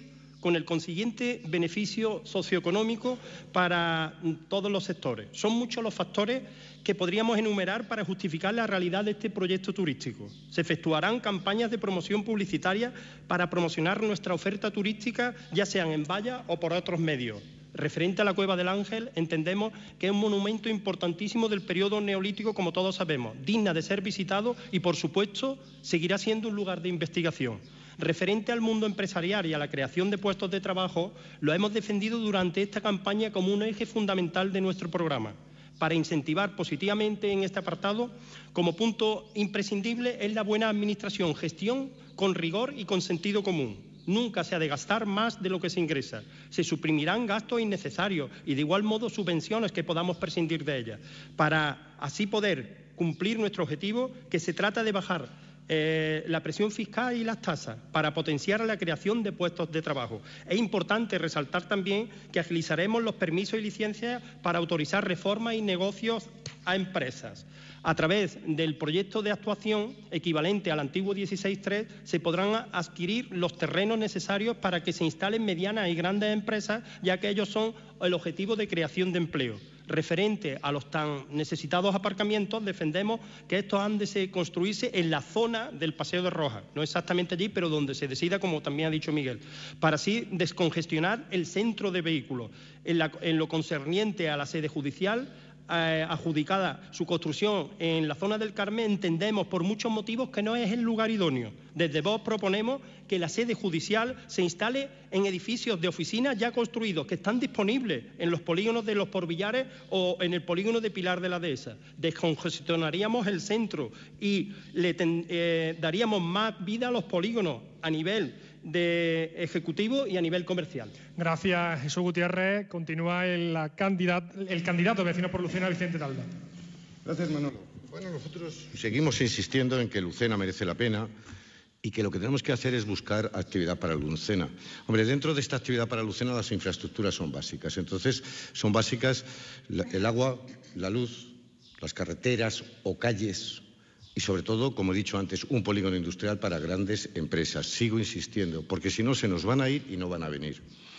con el consiguiente beneficio socioeconómico para todos los sectores. Son muchos los factores que podríamos enumerar para justificar la realidad de este proyecto turístico. Se efectuarán campañas de promoción publicitaria para promocionar nuestra oferta turística, ya sean en valla o por otros medios. Referente a la Cueva del Ángel, entendemos que es un monumento importantísimo del periodo neolítico, como todos sabemos, digna de ser visitado y, por supuesto, seguirá siendo un lugar de investigación. Referente al mundo empresarial y a la creación de puestos de trabajo, lo hemos defendido durante esta campaña como un eje fundamental de nuestro programa. Para incentivar positivamente en este apartado, como punto imprescindible es la buena administración, gestión con rigor y con sentido común. Nunca se ha de gastar más de lo que se ingresa. Se suprimirán gastos innecesarios y de igual modo subvenciones que podamos prescindir de ellas, para así poder cumplir nuestro objetivo, que se trata de bajar Eh, la presión fiscal y las tasas para potenciar la creación de puestos de trabajo. Es importante resaltar también que agilizaremos los permisos y licencias para autorizar reformas y negocios a empresas. A través del proyecto de actuación equivalente al antiguo dieciséis tres se podrán adquirir los terrenos necesarios para que se instalen medianas y grandes empresas, ya que ellos son el objetivo de creación de empleo. Referente a los tan necesitados aparcamientos, defendemos que estos han de construirse en la zona del Paseo de Rojas, no exactamente allí, pero donde se decida, como también ha dicho Miguel, para así descongestionar el centro de vehículos. En, la, en lo concerniente a la sede judicial, Eh, adjudicada su construcción en la zona del Carmen, entendemos por muchos motivos que no es el lugar idóneo. Desde Vox proponemos que la sede judicial se instale en edificios de oficinas ya construidos, que están disponibles en los polígonos de Los Porbillares o en el polígono de Pilar de la Dehesa. Descongestionaríamos el centro y le ten, eh, daríamos más vida a los polígonos a nivel de ejecutivo y a nivel comercial. Gracias, Jesús Gutiérrez. Continúa el, la candidat, el candidato de Vecinos por Lucena, Vicente Talda. Gracias, Manolo. Bueno, nosotros seguimos insistiendo en que Lucena merece la pena y que lo que tenemos que hacer es buscar actividad para Lucena. Hombre, dentro de esta actividad para Lucena las infraestructuras son básicas. Entonces, son básicas la, el agua, la luz, las carreteras o calles, y sobre todo, como he dicho antes, un polígono industrial para grandes empresas. Sigo insistiendo, porque si no se nos van a ir y no van a venir.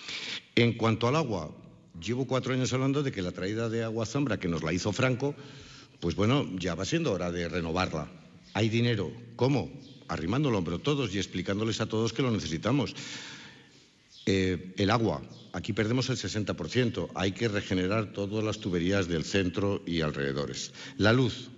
En cuanto al agua, llevo cuatro años hablando de que la traída de agua Zambra, que nos la hizo Franco, pues bueno, ya va siendo hora de renovarla. Hay dinero. ¿Cómo? Arrimando el hombro todos y explicándoles a todos que lo necesitamos. Eh, el agua. Aquí perdemos el sesenta por ciento. Hay que regenerar todas las tuberías del centro y alrededores. La luz.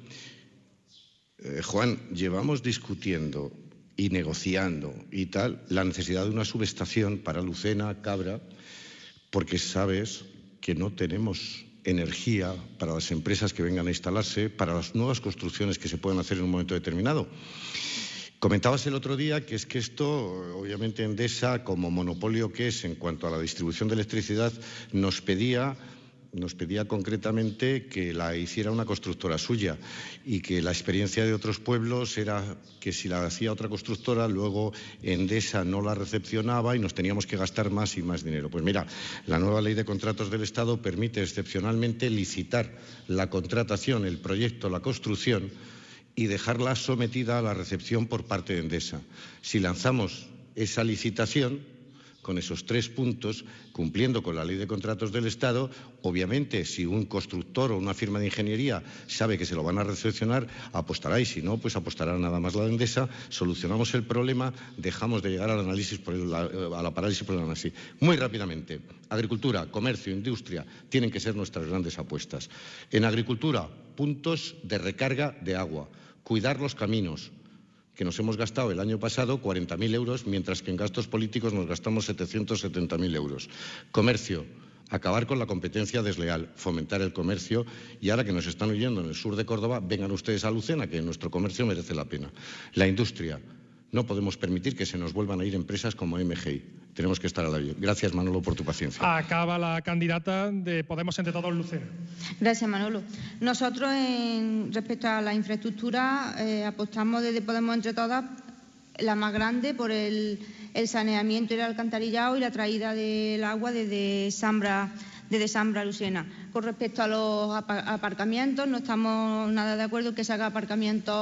Eh, Juan, llevamos discutiendo y negociando y tal la necesidad de una subestación para Lucena, Cabra, porque sabes que no tenemos energía para las empresas que vengan a instalarse, para las nuevas construcciones que se puedan hacer en un momento determinado. Comentabas el otro día que es que esto, obviamente Endesa, como monopolio que es en cuanto a la distribución de electricidad, nos pedía... nos pedía concretamente que la hiciera una constructora suya y que la experiencia de otros pueblos era que si la hacía otra constructora, luego Endesa no la recepcionaba y nos teníamos que gastar más y más dinero. Pues mira, la nueva ley de contratos del Estado permite excepcionalmente licitar la contratación, el proyecto, la construcción y dejarla sometida a la recepción por parte de Endesa. Si lanzamos esa licitación, con esos tres puntos, cumpliendo con la ley de contratos del Estado, obviamente, si un constructor o una firma de ingeniería sabe que se lo van a recepcionar, apostará, y si no, pues apostará nada más la Endesa, solucionamos el problema, dejamos de llegar al análisis por el, a la parálisis por el análisis. Muy rápidamente, agricultura, comercio, industria, tienen que ser nuestras grandes apuestas. En agricultura, puntos de recarga de agua, cuidar los caminos, que nos hemos gastado el año pasado cuarenta mil euros, mientras que en gastos políticos nos gastamos setecientos setenta mil euros. Comercio, acabar con la competencia desleal, fomentar el comercio y ahora que nos están oyendo en el sur de Córdoba, vengan ustedes a Lucena, que nuestro comercio merece la pena. La industria, no podemos permitir que se nos vuelvan a ir empresas como M G I. Tenemos que estar a la vez. Gracias, Manolo, por tu paciencia. Acaba la candidata de Podemos Entre Todos, Lucena. Gracias, Manolo. Nosotros, en, respecto a la infraestructura, eh, apostamos desde Podemos Entre Todas, la más grande, por el, el saneamiento y el alcantarillado y la traída del agua desde Zambra, desde Zambra a Lucena. Con respecto a los aparcamientos, no estamos nada de acuerdo en que se haga aparcamientos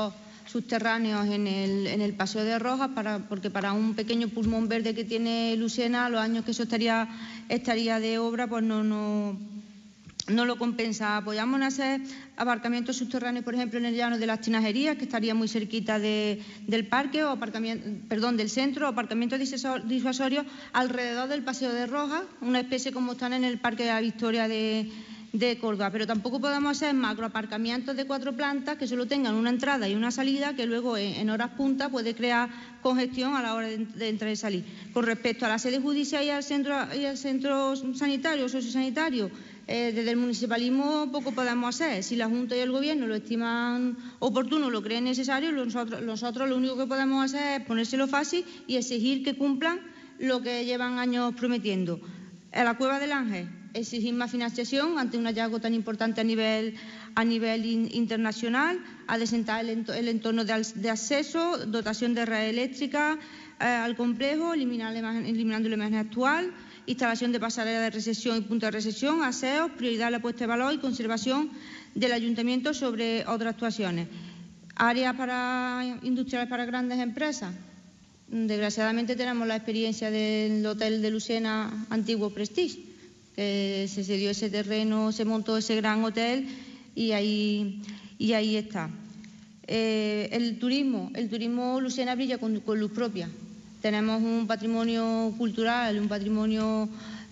subterráneos en el, en el Paseo de Rojas, para, porque para un pequeño pulmón verde que tiene Lucena, los años que eso estaría, estaría de obra, pues no, no, no lo compensa. Apoyamos en hacer aparcamientos subterráneos, por ejemplo, en el llano de las Tinajerías, que estaría muy cerquita de, del parque, o aparcamiento, perdón, del centro, o aparcamientos disuasorios alrededor del Paseo de Rojas, una especie como están en el Parque de la Victoria de de Córdoba, pero tampoco podemos hacer macroaparcamientos de cuatro plantas que solo tengan una entrada y una salida, que luego en horas punta puede crear congestión a la hora de, de entrar y salir. Con respecto a la sede judicial y al centro, y al centro sanitario, sociosanitario, eh, desde el municipalismo poco podemos hacer. Si la Junta y el Gobierno lo estiman oportuno, lo creen necesario, nosotros, nosotros lo único que podemos hacer es ponérselo fácil y exigir que cumplan lo que llevan años prometiendo. En la Cueva del Ángel, exigir más financiación ante un hallazgo tan importante a nivel, a nivel in, internacional, adecentar el, ento, el entorno de, de acceso, dotación de red eléctrica eh, al complejo, eliminar la imagen, eliminando la imagen actual, instalación de pasarela de recepción y punto de recepción, aseos, prioridad a la puesta de valor y conservación del ayuntamiento sobre otras actuaciones. Áreas para industriales para grandes empresas. Desgraciadamente tenemos la experiencia del hotel de Lucena, antiguo Prestige, que se cedió ese terreno, se montó ese gran hotel y ahí, y ahí está. Eh, el turismo, el turismo Lucena brilla con, con luz propia. Tenemos un patrimonio cultural, un patrimonio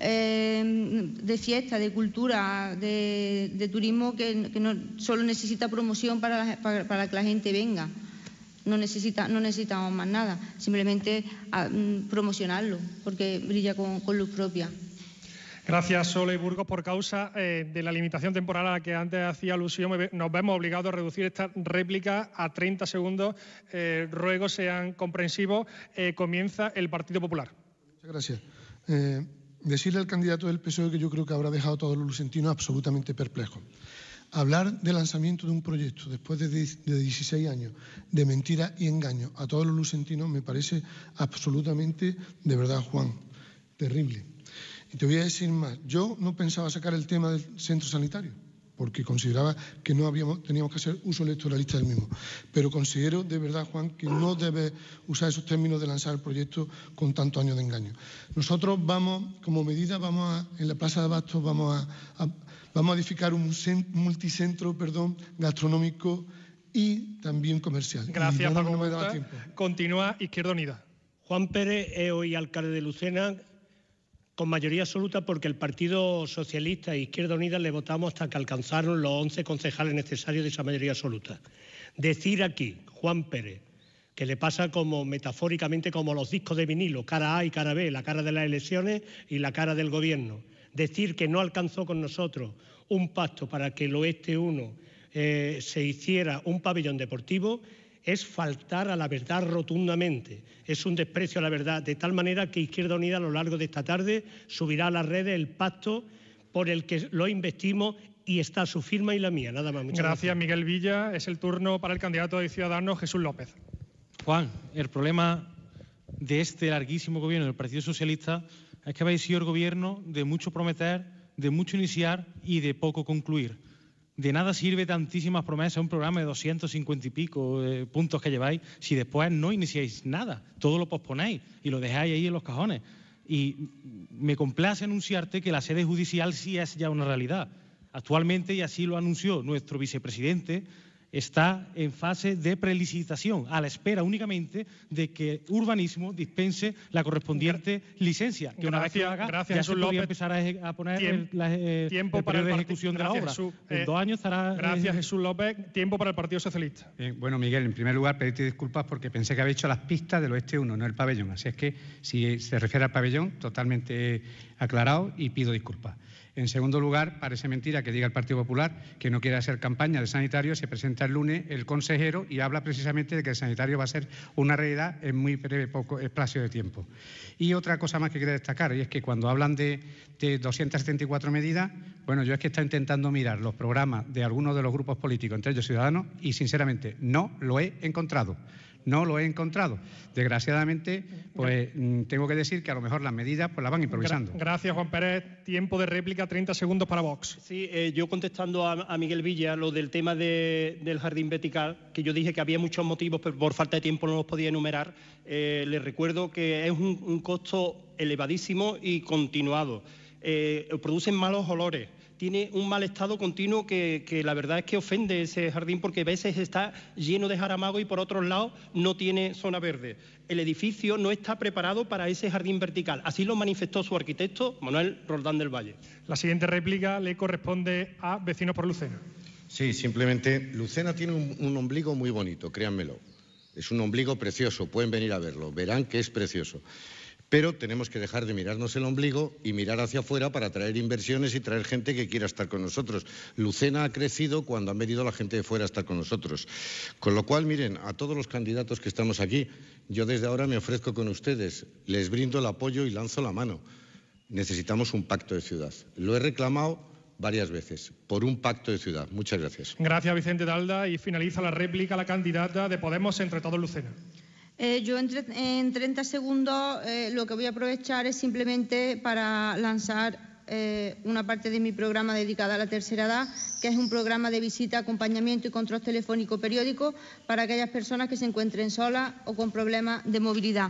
eh, de fiesta, de cultura, de, de turismo que, que no solo necesita promoción para, la, para, para que la gente venga. No, necesita, no necesitamos más nada, simplemente a, mm, promocionarlo, porque brilla con, con luz propia. Gracias, Sole Burgos. Por causa eh, de la limitación temporal a la que antes hacía alusión, nos vemos obligados a reducir esta réplica a treinta segundos. Eh, ruego sean comprensivos. Eh, comienza el Partido Popular. Muchas gracias. Eh, decirle al candidato del P S O E que yo creo que habrá dejado a todos los lucentinos absolutamente perplejos. Hablar de lanzamiento de un proyecto después de dieciséis años de mentiras y engaños a todos los lucentinos me parece absolutamente, de verdad, Juan, terrible. Y te voy a decir más, yo no pensaba sacar el tema del centro sanitario, porque consideraba que no habíamos, teníamos que hacer uso electoralista del mismo. Pero considero, de verdad, Juan, que no debe usar esos términos de lanzar el proyecto con tantos años de engaño. Nosotros vamos, como medida, vamos a, en la Plaza de Abastos, vamos a, a Vamos a edificar un multicentro perdón, gastronómico y también comercial. Gracias, no, Paco. No me daba tiempo. Continúa Izquierda Unida. Juan Pérez es hoy alcalde de Lucena con mayoría absoluta porque el Partido Socialista e Izquierda Unida le votamos hasta que alcanzaron los once concejales necesarios de esa mayoría absoluta. Decir aquí, Juan Pérez, que le pasa como metafóricamente como los discos de vinilo, cara A y cara B, la cara de las elecciones y la cara del gobierno. Decir que no alcanzó con nosotros un pacto para que el Oeste uno eh, se hiciera un pabellón deportivo es faltar a la verdad rotundamente. Es un desprecio a la verdad, de tal manera que Izquierda Unida a lo largo de esta tarde subirá a las redes el pacto por el que lo investimos y está su firma y la mía. Nada más. Muchas gracias. Gracias, Miguel Villa. Es el turno para el candidato de Ciudadanos, Jesús López. Juan, el problema de este larguísimo gobierno del Partido Socialista es que habéis sido el gobierno de mucho prometer, de mucho iniciar y de poco concluir. De nada sirve tantísimas promesas, un programa de doscientos cincuenta y pico eh, puntos que lleváis, si después no iniciáis nada, todo lo posponéis y lo dejáis ahí en los cajones. Y me complace anunciarte que la sede judicial sí es ya una realidad. Actualmente, y así lo anunció nuestro vicepresidente, está en fase de prelicitación, a la espera únicamente de que Urbanismo dispense la correspondiente licencia, que una gracias, vez que lo haga, gracias, ya Jesús se podría López. empezar a, a poner Tiempo, el, la, eh, tiempo el para periodo el de ejecución gracias, de la obra. Jesús. En Eh, dos años estará... Gracias, eh, Jesús López. Tiempo para el Partido Socialista. Eh, bueno, Miguel, en primer lugar, pedirte disculpas porque pensé que había hecho las pistas del Oeste uno, no el pabellón. Así es que, si se refiere al pabellón, totalmente aclarado y pido disculpas. En segundo lugar, parece mentira que diga el Partido Popular que no quiere hacer campaña de sanitario. Se presenta el lunes el consejero y habla precisamente de que el sanitario va a ser una realidad en muy breve poco espacio de tiempo. Y otra cosa más que quería destacar, y es que cuando hablan de, de doscientas setenta y cuatro medidas, bueno, yo es que he estado intentando mirar los programas de algunos de los grupos políticos, entre ellos Ciudadanos, y sinceramente no lo he encontrado. no lo he encontrado. Desgraciadamente, pues tengo que decir que a lo mejor las medidas pues las van improvisando. Gracias, Juan Pérez. Tiempo de réplica, treinta segundos para Vox. Sí, eh, yo contestando a, a Miguel Villa, lo del tema de, del jardín vertical, que yo dije que había muchos motivos, pero por falta de tiempo no los podía enumerar. Eh, les recuerdo que es un, un costo elevadísimo y continuado. Eh, producen malos olores. Tiene un mal estado continuo que, que la verdad es que ofende ese jardín, porque a veces está lleno de jaramago y por otros lados no tiene zona verde. El edificio no está preparado para ese jardín vertical. Así lo manifestó su arquitecto, Manuel Roldán del Valle. La siguiente réplica le corresponde a Vecinos por Lucena. Sí, simplemente Lucena tiene un, un ombligo muy bonito, créanmelo. Es un ombligo precioso, pueden venir a verlo, verán que es precioso. Pero tenemos que dejar de mirarnos el ombligo y mirar hacia afuera para traer inversiones y traer gente que quiera estar con nosotros. Lucena ha crecido cuando han venido la gente de fuera a estar con nosotros. Con lo cual, miren, a todos los candidatos que estamos aquí, yo desde ahora me ofrezco con ustedes, les brindo el apoyo y lanzo la mano. Necesitamos un pacto de ciudad. Lo he reclamado varias veces, por un pacto de ciudad. Muchas gracias. Gracias, Vicente Dalda. Y finaliza la réplica la candidata de Podemos, Entre Todos Lucena. Eh, yo en, en treinta segundos eh, lo que voy a aprovechar es simplemente para lanzar eh, una parte de mi programa dedicada a la tercera edad, que es un programa de visita, acompañamiento y control telefónico periódico para aquellas personas que se encuentren solas o con problemas de movilidad.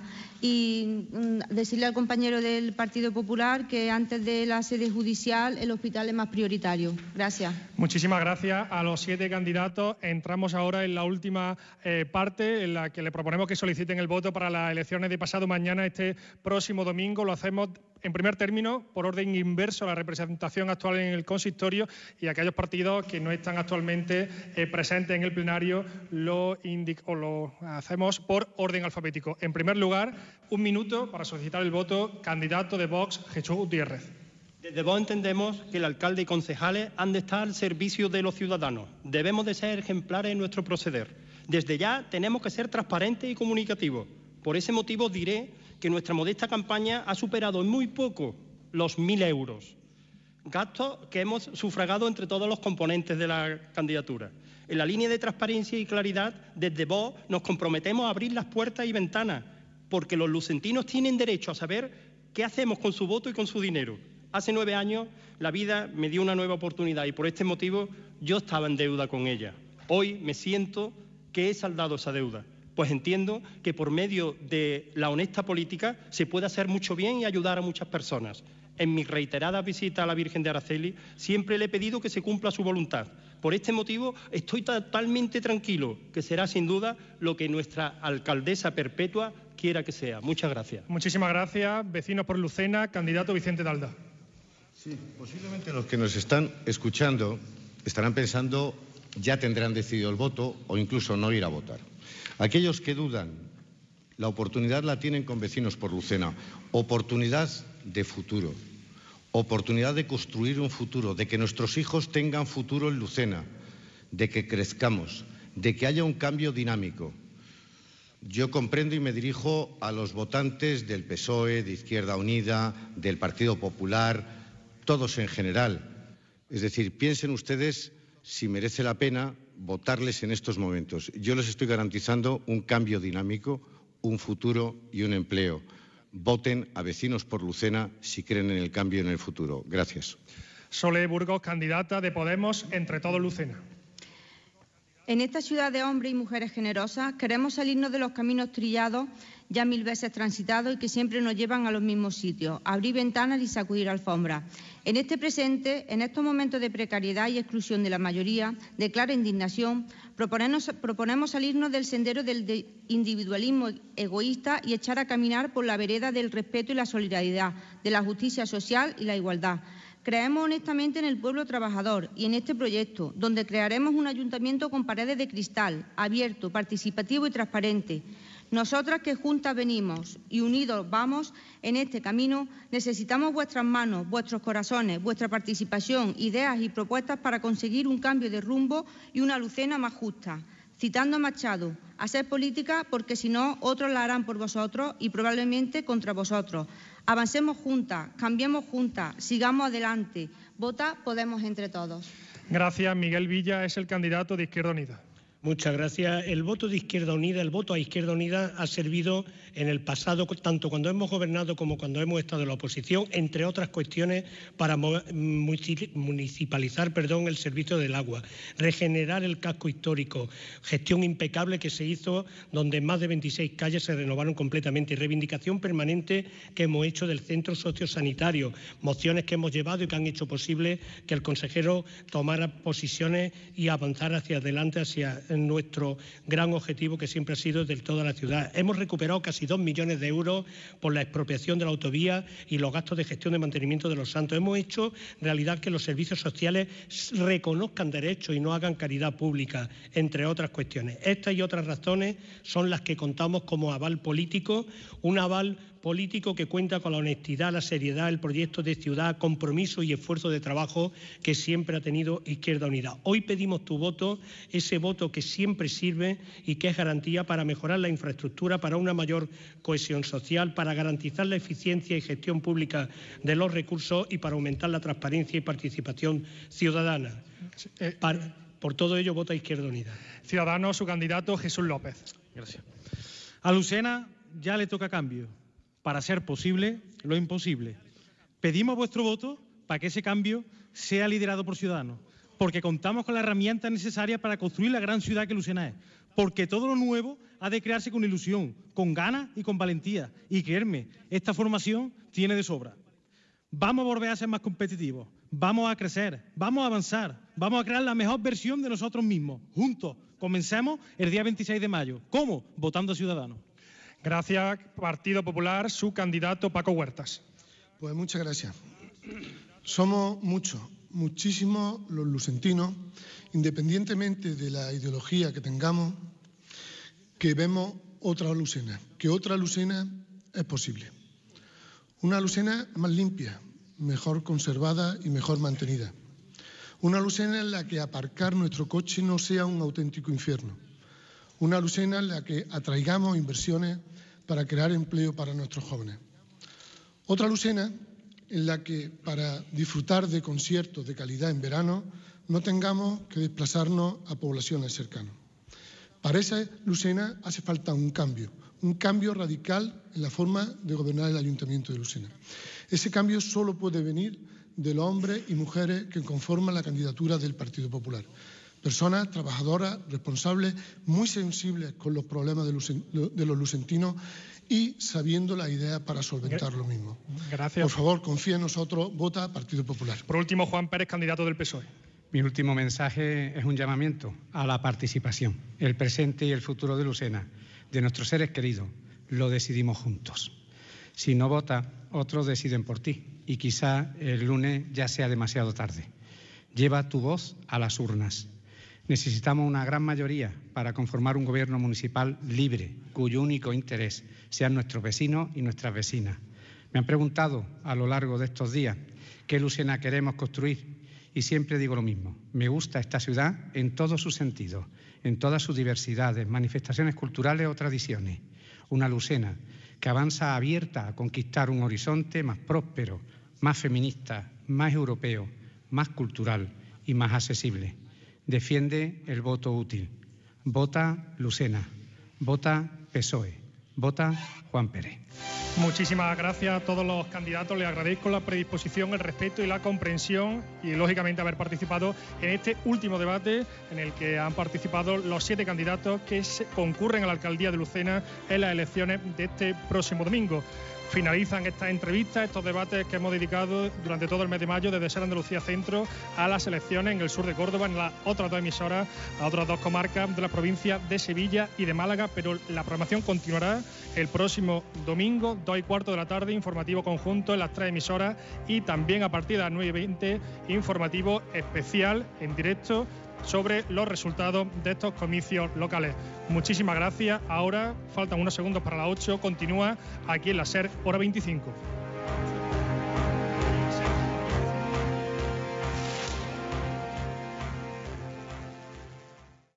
Y mm, decirle al compañero del Partido Popular que antes de la sede judicial el hospital es más prioritario. Gracias. Muchísimas gracias a los siete candidatos. Entramos ahora en la última eh, parte en la que le proponemos que soliciten el voto para las elecciones de pasado mañana, este próximo domingo. Lo hacemos en primer término por orden inverso a la representación actual en el consistorio, y aquellos partidos que no están actualmente eh, presentes en el plenario lo, o lo hacemos por orden alfabético. En primer lugar, un minuto para solicitar el voto. Candidato de Vox, Jesús Gutiérrez. Desde Vox entendemos que el alcalde y concejales han de estar al servicio de los ciudadanos. Debemos de ser ejemplares en nuestro proceder. Desde ya tenemos que ser transparentes y comunicativos. Por ese motivo diré que nuestra modesta campaña ha superado en muy poco los mil euros. Gastos que hemos sufragado entre todos los componentes de la candidatura. En la línea de transparencia y claridad, desde Vox nos comprometemos a abrir las puertas y ventanas, porque los lucentinos tienen derecho a saber qué hacemos con su voto y con su dinero. Hace nueve años la vida me dio una nueva oportunidad y por este motivo yo estaba en deuda con ella. Hoy me siento que he saldado esa deuda, pues entiendo que por medio de la honesta política se puede hacer mucho bien y ayudar a muchas personas. En mis reiteradas visitas a la Virgen de Araceli siempre le he pedido que se cumpla su voluntad. Por este motivo estoy totalmente tranquilo, que será sin duda lo que nuestra alcaldesa perpetua quiera que sea. Muchas gracias. Muchísimas gracias. Vecinos por Lucena, candidato Vicente Dalda. Sí, posiblemente los que nos están escuchando estarán pensando ya tendrán decidido el voto o incluso no ir a votar. Aquellos que dudan, la oportunidad la tienen con Vecinos por Lucena. Oportunidad de futuro, oportunidad de construir un futuro, de que nuestros hijos tengan futuro en Lucena, de que crezcamos, de que haya un cambio dinámico. Yo comprendo y me dirijo a los votantes del P S O E, de Izquierda Unida, del Partido Popular, todos en general. Es decir, piensen ustedes si merece la pena votarles en estos momentos. Yo les estoy garantizando un cambio dinámico, un futuro y un empleo. Voten a Vecinos por Lucena si creen en el cambio y en el futuro. Gracias. Sole Burgos, candidata de Podemos, Entre Todos Lucena. En esta ciudad de hombres y mujeres generosas queremos salirnos de los caminos trillados, ya mil veces transitados y que siempre nos llevan a los mismos sitios, abrir ventanas y sacudir alfombras. En este presente, en estos momentos de precariedad y exclusión de la mayoría, de clara indignación, proponemos, proponemos salirnos del sendero del de individualismo egoísta y echar a caminar por la vereda del respeto y la solidaridad, de la justicia social y la igualdad. Creemos honestamente en el pueblo trabajador y en este proyecto, donde crearemos un ayuntamiento con paredes de cristal, abierto, participativo y transparente. Nosotras que juntas venimos y unidos vamos en este camino, necesitamos vuestras manos, vuestros corazones, vuestra participación, ideas y propuestas para conseguir un cambio de rumbo y una Lucena más justa. Citando a Machado, hacer política porque si no, otros la harán por vosotros y probablemente contra vosotros. Avancemos juntas, cambiemos juntas, sigamos adelante. Vota Podemos Entre Todos. Gracias. Miguel Villa es el candidato de Izquierda Unida. Muchas gracias. El voto de Izquierda Unida, el voto a Izquierda Unida ha servido en el pasado, tanto cuando hemos gobernado como cuando hemos estado en la oposición, entre otras cuestiones, para municipalizar perdón, el servicio del agua, regenerar el casco histórico, gestión impecable que se hizo, donde más de veintiséis calles se renovaron completamente, y reivindicación permanente que hemos hecho del centro sociosanitario, mociones que hemos llevado y que han hecho posible que el consejero tomara posiciones y avanzara hacia adelante, hacia nuestro gran objetivo que siempre ha sido de toda la ciudad. Hemos recuperado casi dos millones de euros por la expropiación de la autovía y los gastos de gestión de mantenimiento de los santos. Hemos hecho realidad que los servicios sociales reconozcan derechos y no hagan caridad pública, entre otras cuestiones. Estas y otras razones son las que contamos como aval político, un aval político que cuenta con la honestidad, la seriedad, el proyecto de ciudad, compromiso y esfuerzo de trabajo que siempre ha tenido Izquierda Unida. Hoy pedimos tu voto, ese voto que siempre sirve y que es garantía para mejorar la infraestructura, para una mayor cohesión social, para garantizar la eficiencia y gestión pública de los recursos y para aumentar la transparencia y participación ciudadana. Eh, para, por todo ello, vota Izquierda Unida. Ciudadanos, su candidato Jesús López. Gracias. A Lucena ya le toca cambio, para hacer posible lo imposible. Pedimos vuestro voto para que ese cambio sea liderado por Ciudadanos, porque contamos con las herramientas necesarias para construir la gran ciudad que Lucena es, porque todo lo nuevo ha de crearse con ilusión, con ganas y con valentía. Y creedme, esta formación tiene de sobra. Vamos a volver a ser más competitivos, vamos a crecer, vamos a avanzar, vamos a crear la mejor versión de nosotros mismos. Juntos, comencemos el día veintiséis de mayo. ¿Cómo? Votando a Ciudadanos. Gracias, Partido Popular. Su candidato, Paco Huertas. Pues muchas gracias. Somos muchos, muchísimos los lucentinos, independientemente de la ideología que tengamos, que vemos otra Lucena, que otra Lucena es posible. Una Lucena más limpia, mejor conservada y mejor mantenida. Una Lucena en la que aparcar nuestro coche no sea un auténtico infierno. Una Lucena en la que atraigamos inversiones para crear empleo para nuestros jóvenes. Otra Lucena en la que, para disfrutar de conciertos de calidad en verano, no tengamos que desplazarnos a poblaciones cercanas. Para esa Lucena hace falta un cambio, un cambio radical en la forma de gobernar el Ayuntamiento de Lucena. Ese cambio solo puede venir de los hombres y mujeres que conforman la candidatura del Partido Popular. Personas trabajadoras, responsables, muy sensibles con los problemas de, Lucen, de los lucentinos y sabiendo la idea para solventar lo mismo. Gracias. Por favor, confía en nosotros, vota Partido Popular. Por último, Juan Pérez, candidato del P S O E. Mi último mensaje es un llamamiento a la participación. El presente y el futuro de Lucena, de nuestros seres queridos, lo decidimos juntos. Si no vota, otros deciden por ti y quizá el lunes ya sea demasiado tarde. Lleva tu voz a las urnas. Necesitamos una gran mayoría para conformar un gobierno municipal libre, cuyo único interés sean nuestros vecinos y nuestras vecinas. Me han preguntado a lo largo de estos días qué Lucena queremos construir y siempre digo lo mismo. Me gusta esta ciudad en todos sus sentidos, en todas sus diversidades, manifestaciones culturales o tradiciones. Una Lucena que avanza abierta a conquistar un horizonte más próspero, más feminista, más europeo, más cultural y más accesible. Defiende el voto útil. Vota Lucena. Vota P S O E. Vota Juan Pérez. Muchísimas gracias a todos los candidatos. Les agradezco la predisposición, el respeto y la comprensión y, lógicamente, haber participado en este último debate en el que han participado los siete candidatos que se concurren a la alcaldía de Lucena en las elecciones de este próximo domingo. Finalizan estas entrevistas, estos debates que hemos dedicado durante todo el mes de mayo desde Ser Andalucía Centro a las elecciones en el sur de Córdoba, en las otras dos emisoras, a otras dos comarcas de la provincia de Sevilla y de Málaga, pero la programación continuará el próximo domingo, dos y cuarto de la tarde, informativo conjunto en las tres emisoras y también a partir de las nueve y veinte, informativo especial en directo sobre los resultados de estos comicios locales. Muchísimas gracias. Ahora faltan unos segundos para las ocho. Continúa aquí en la SER, hora veinticinco.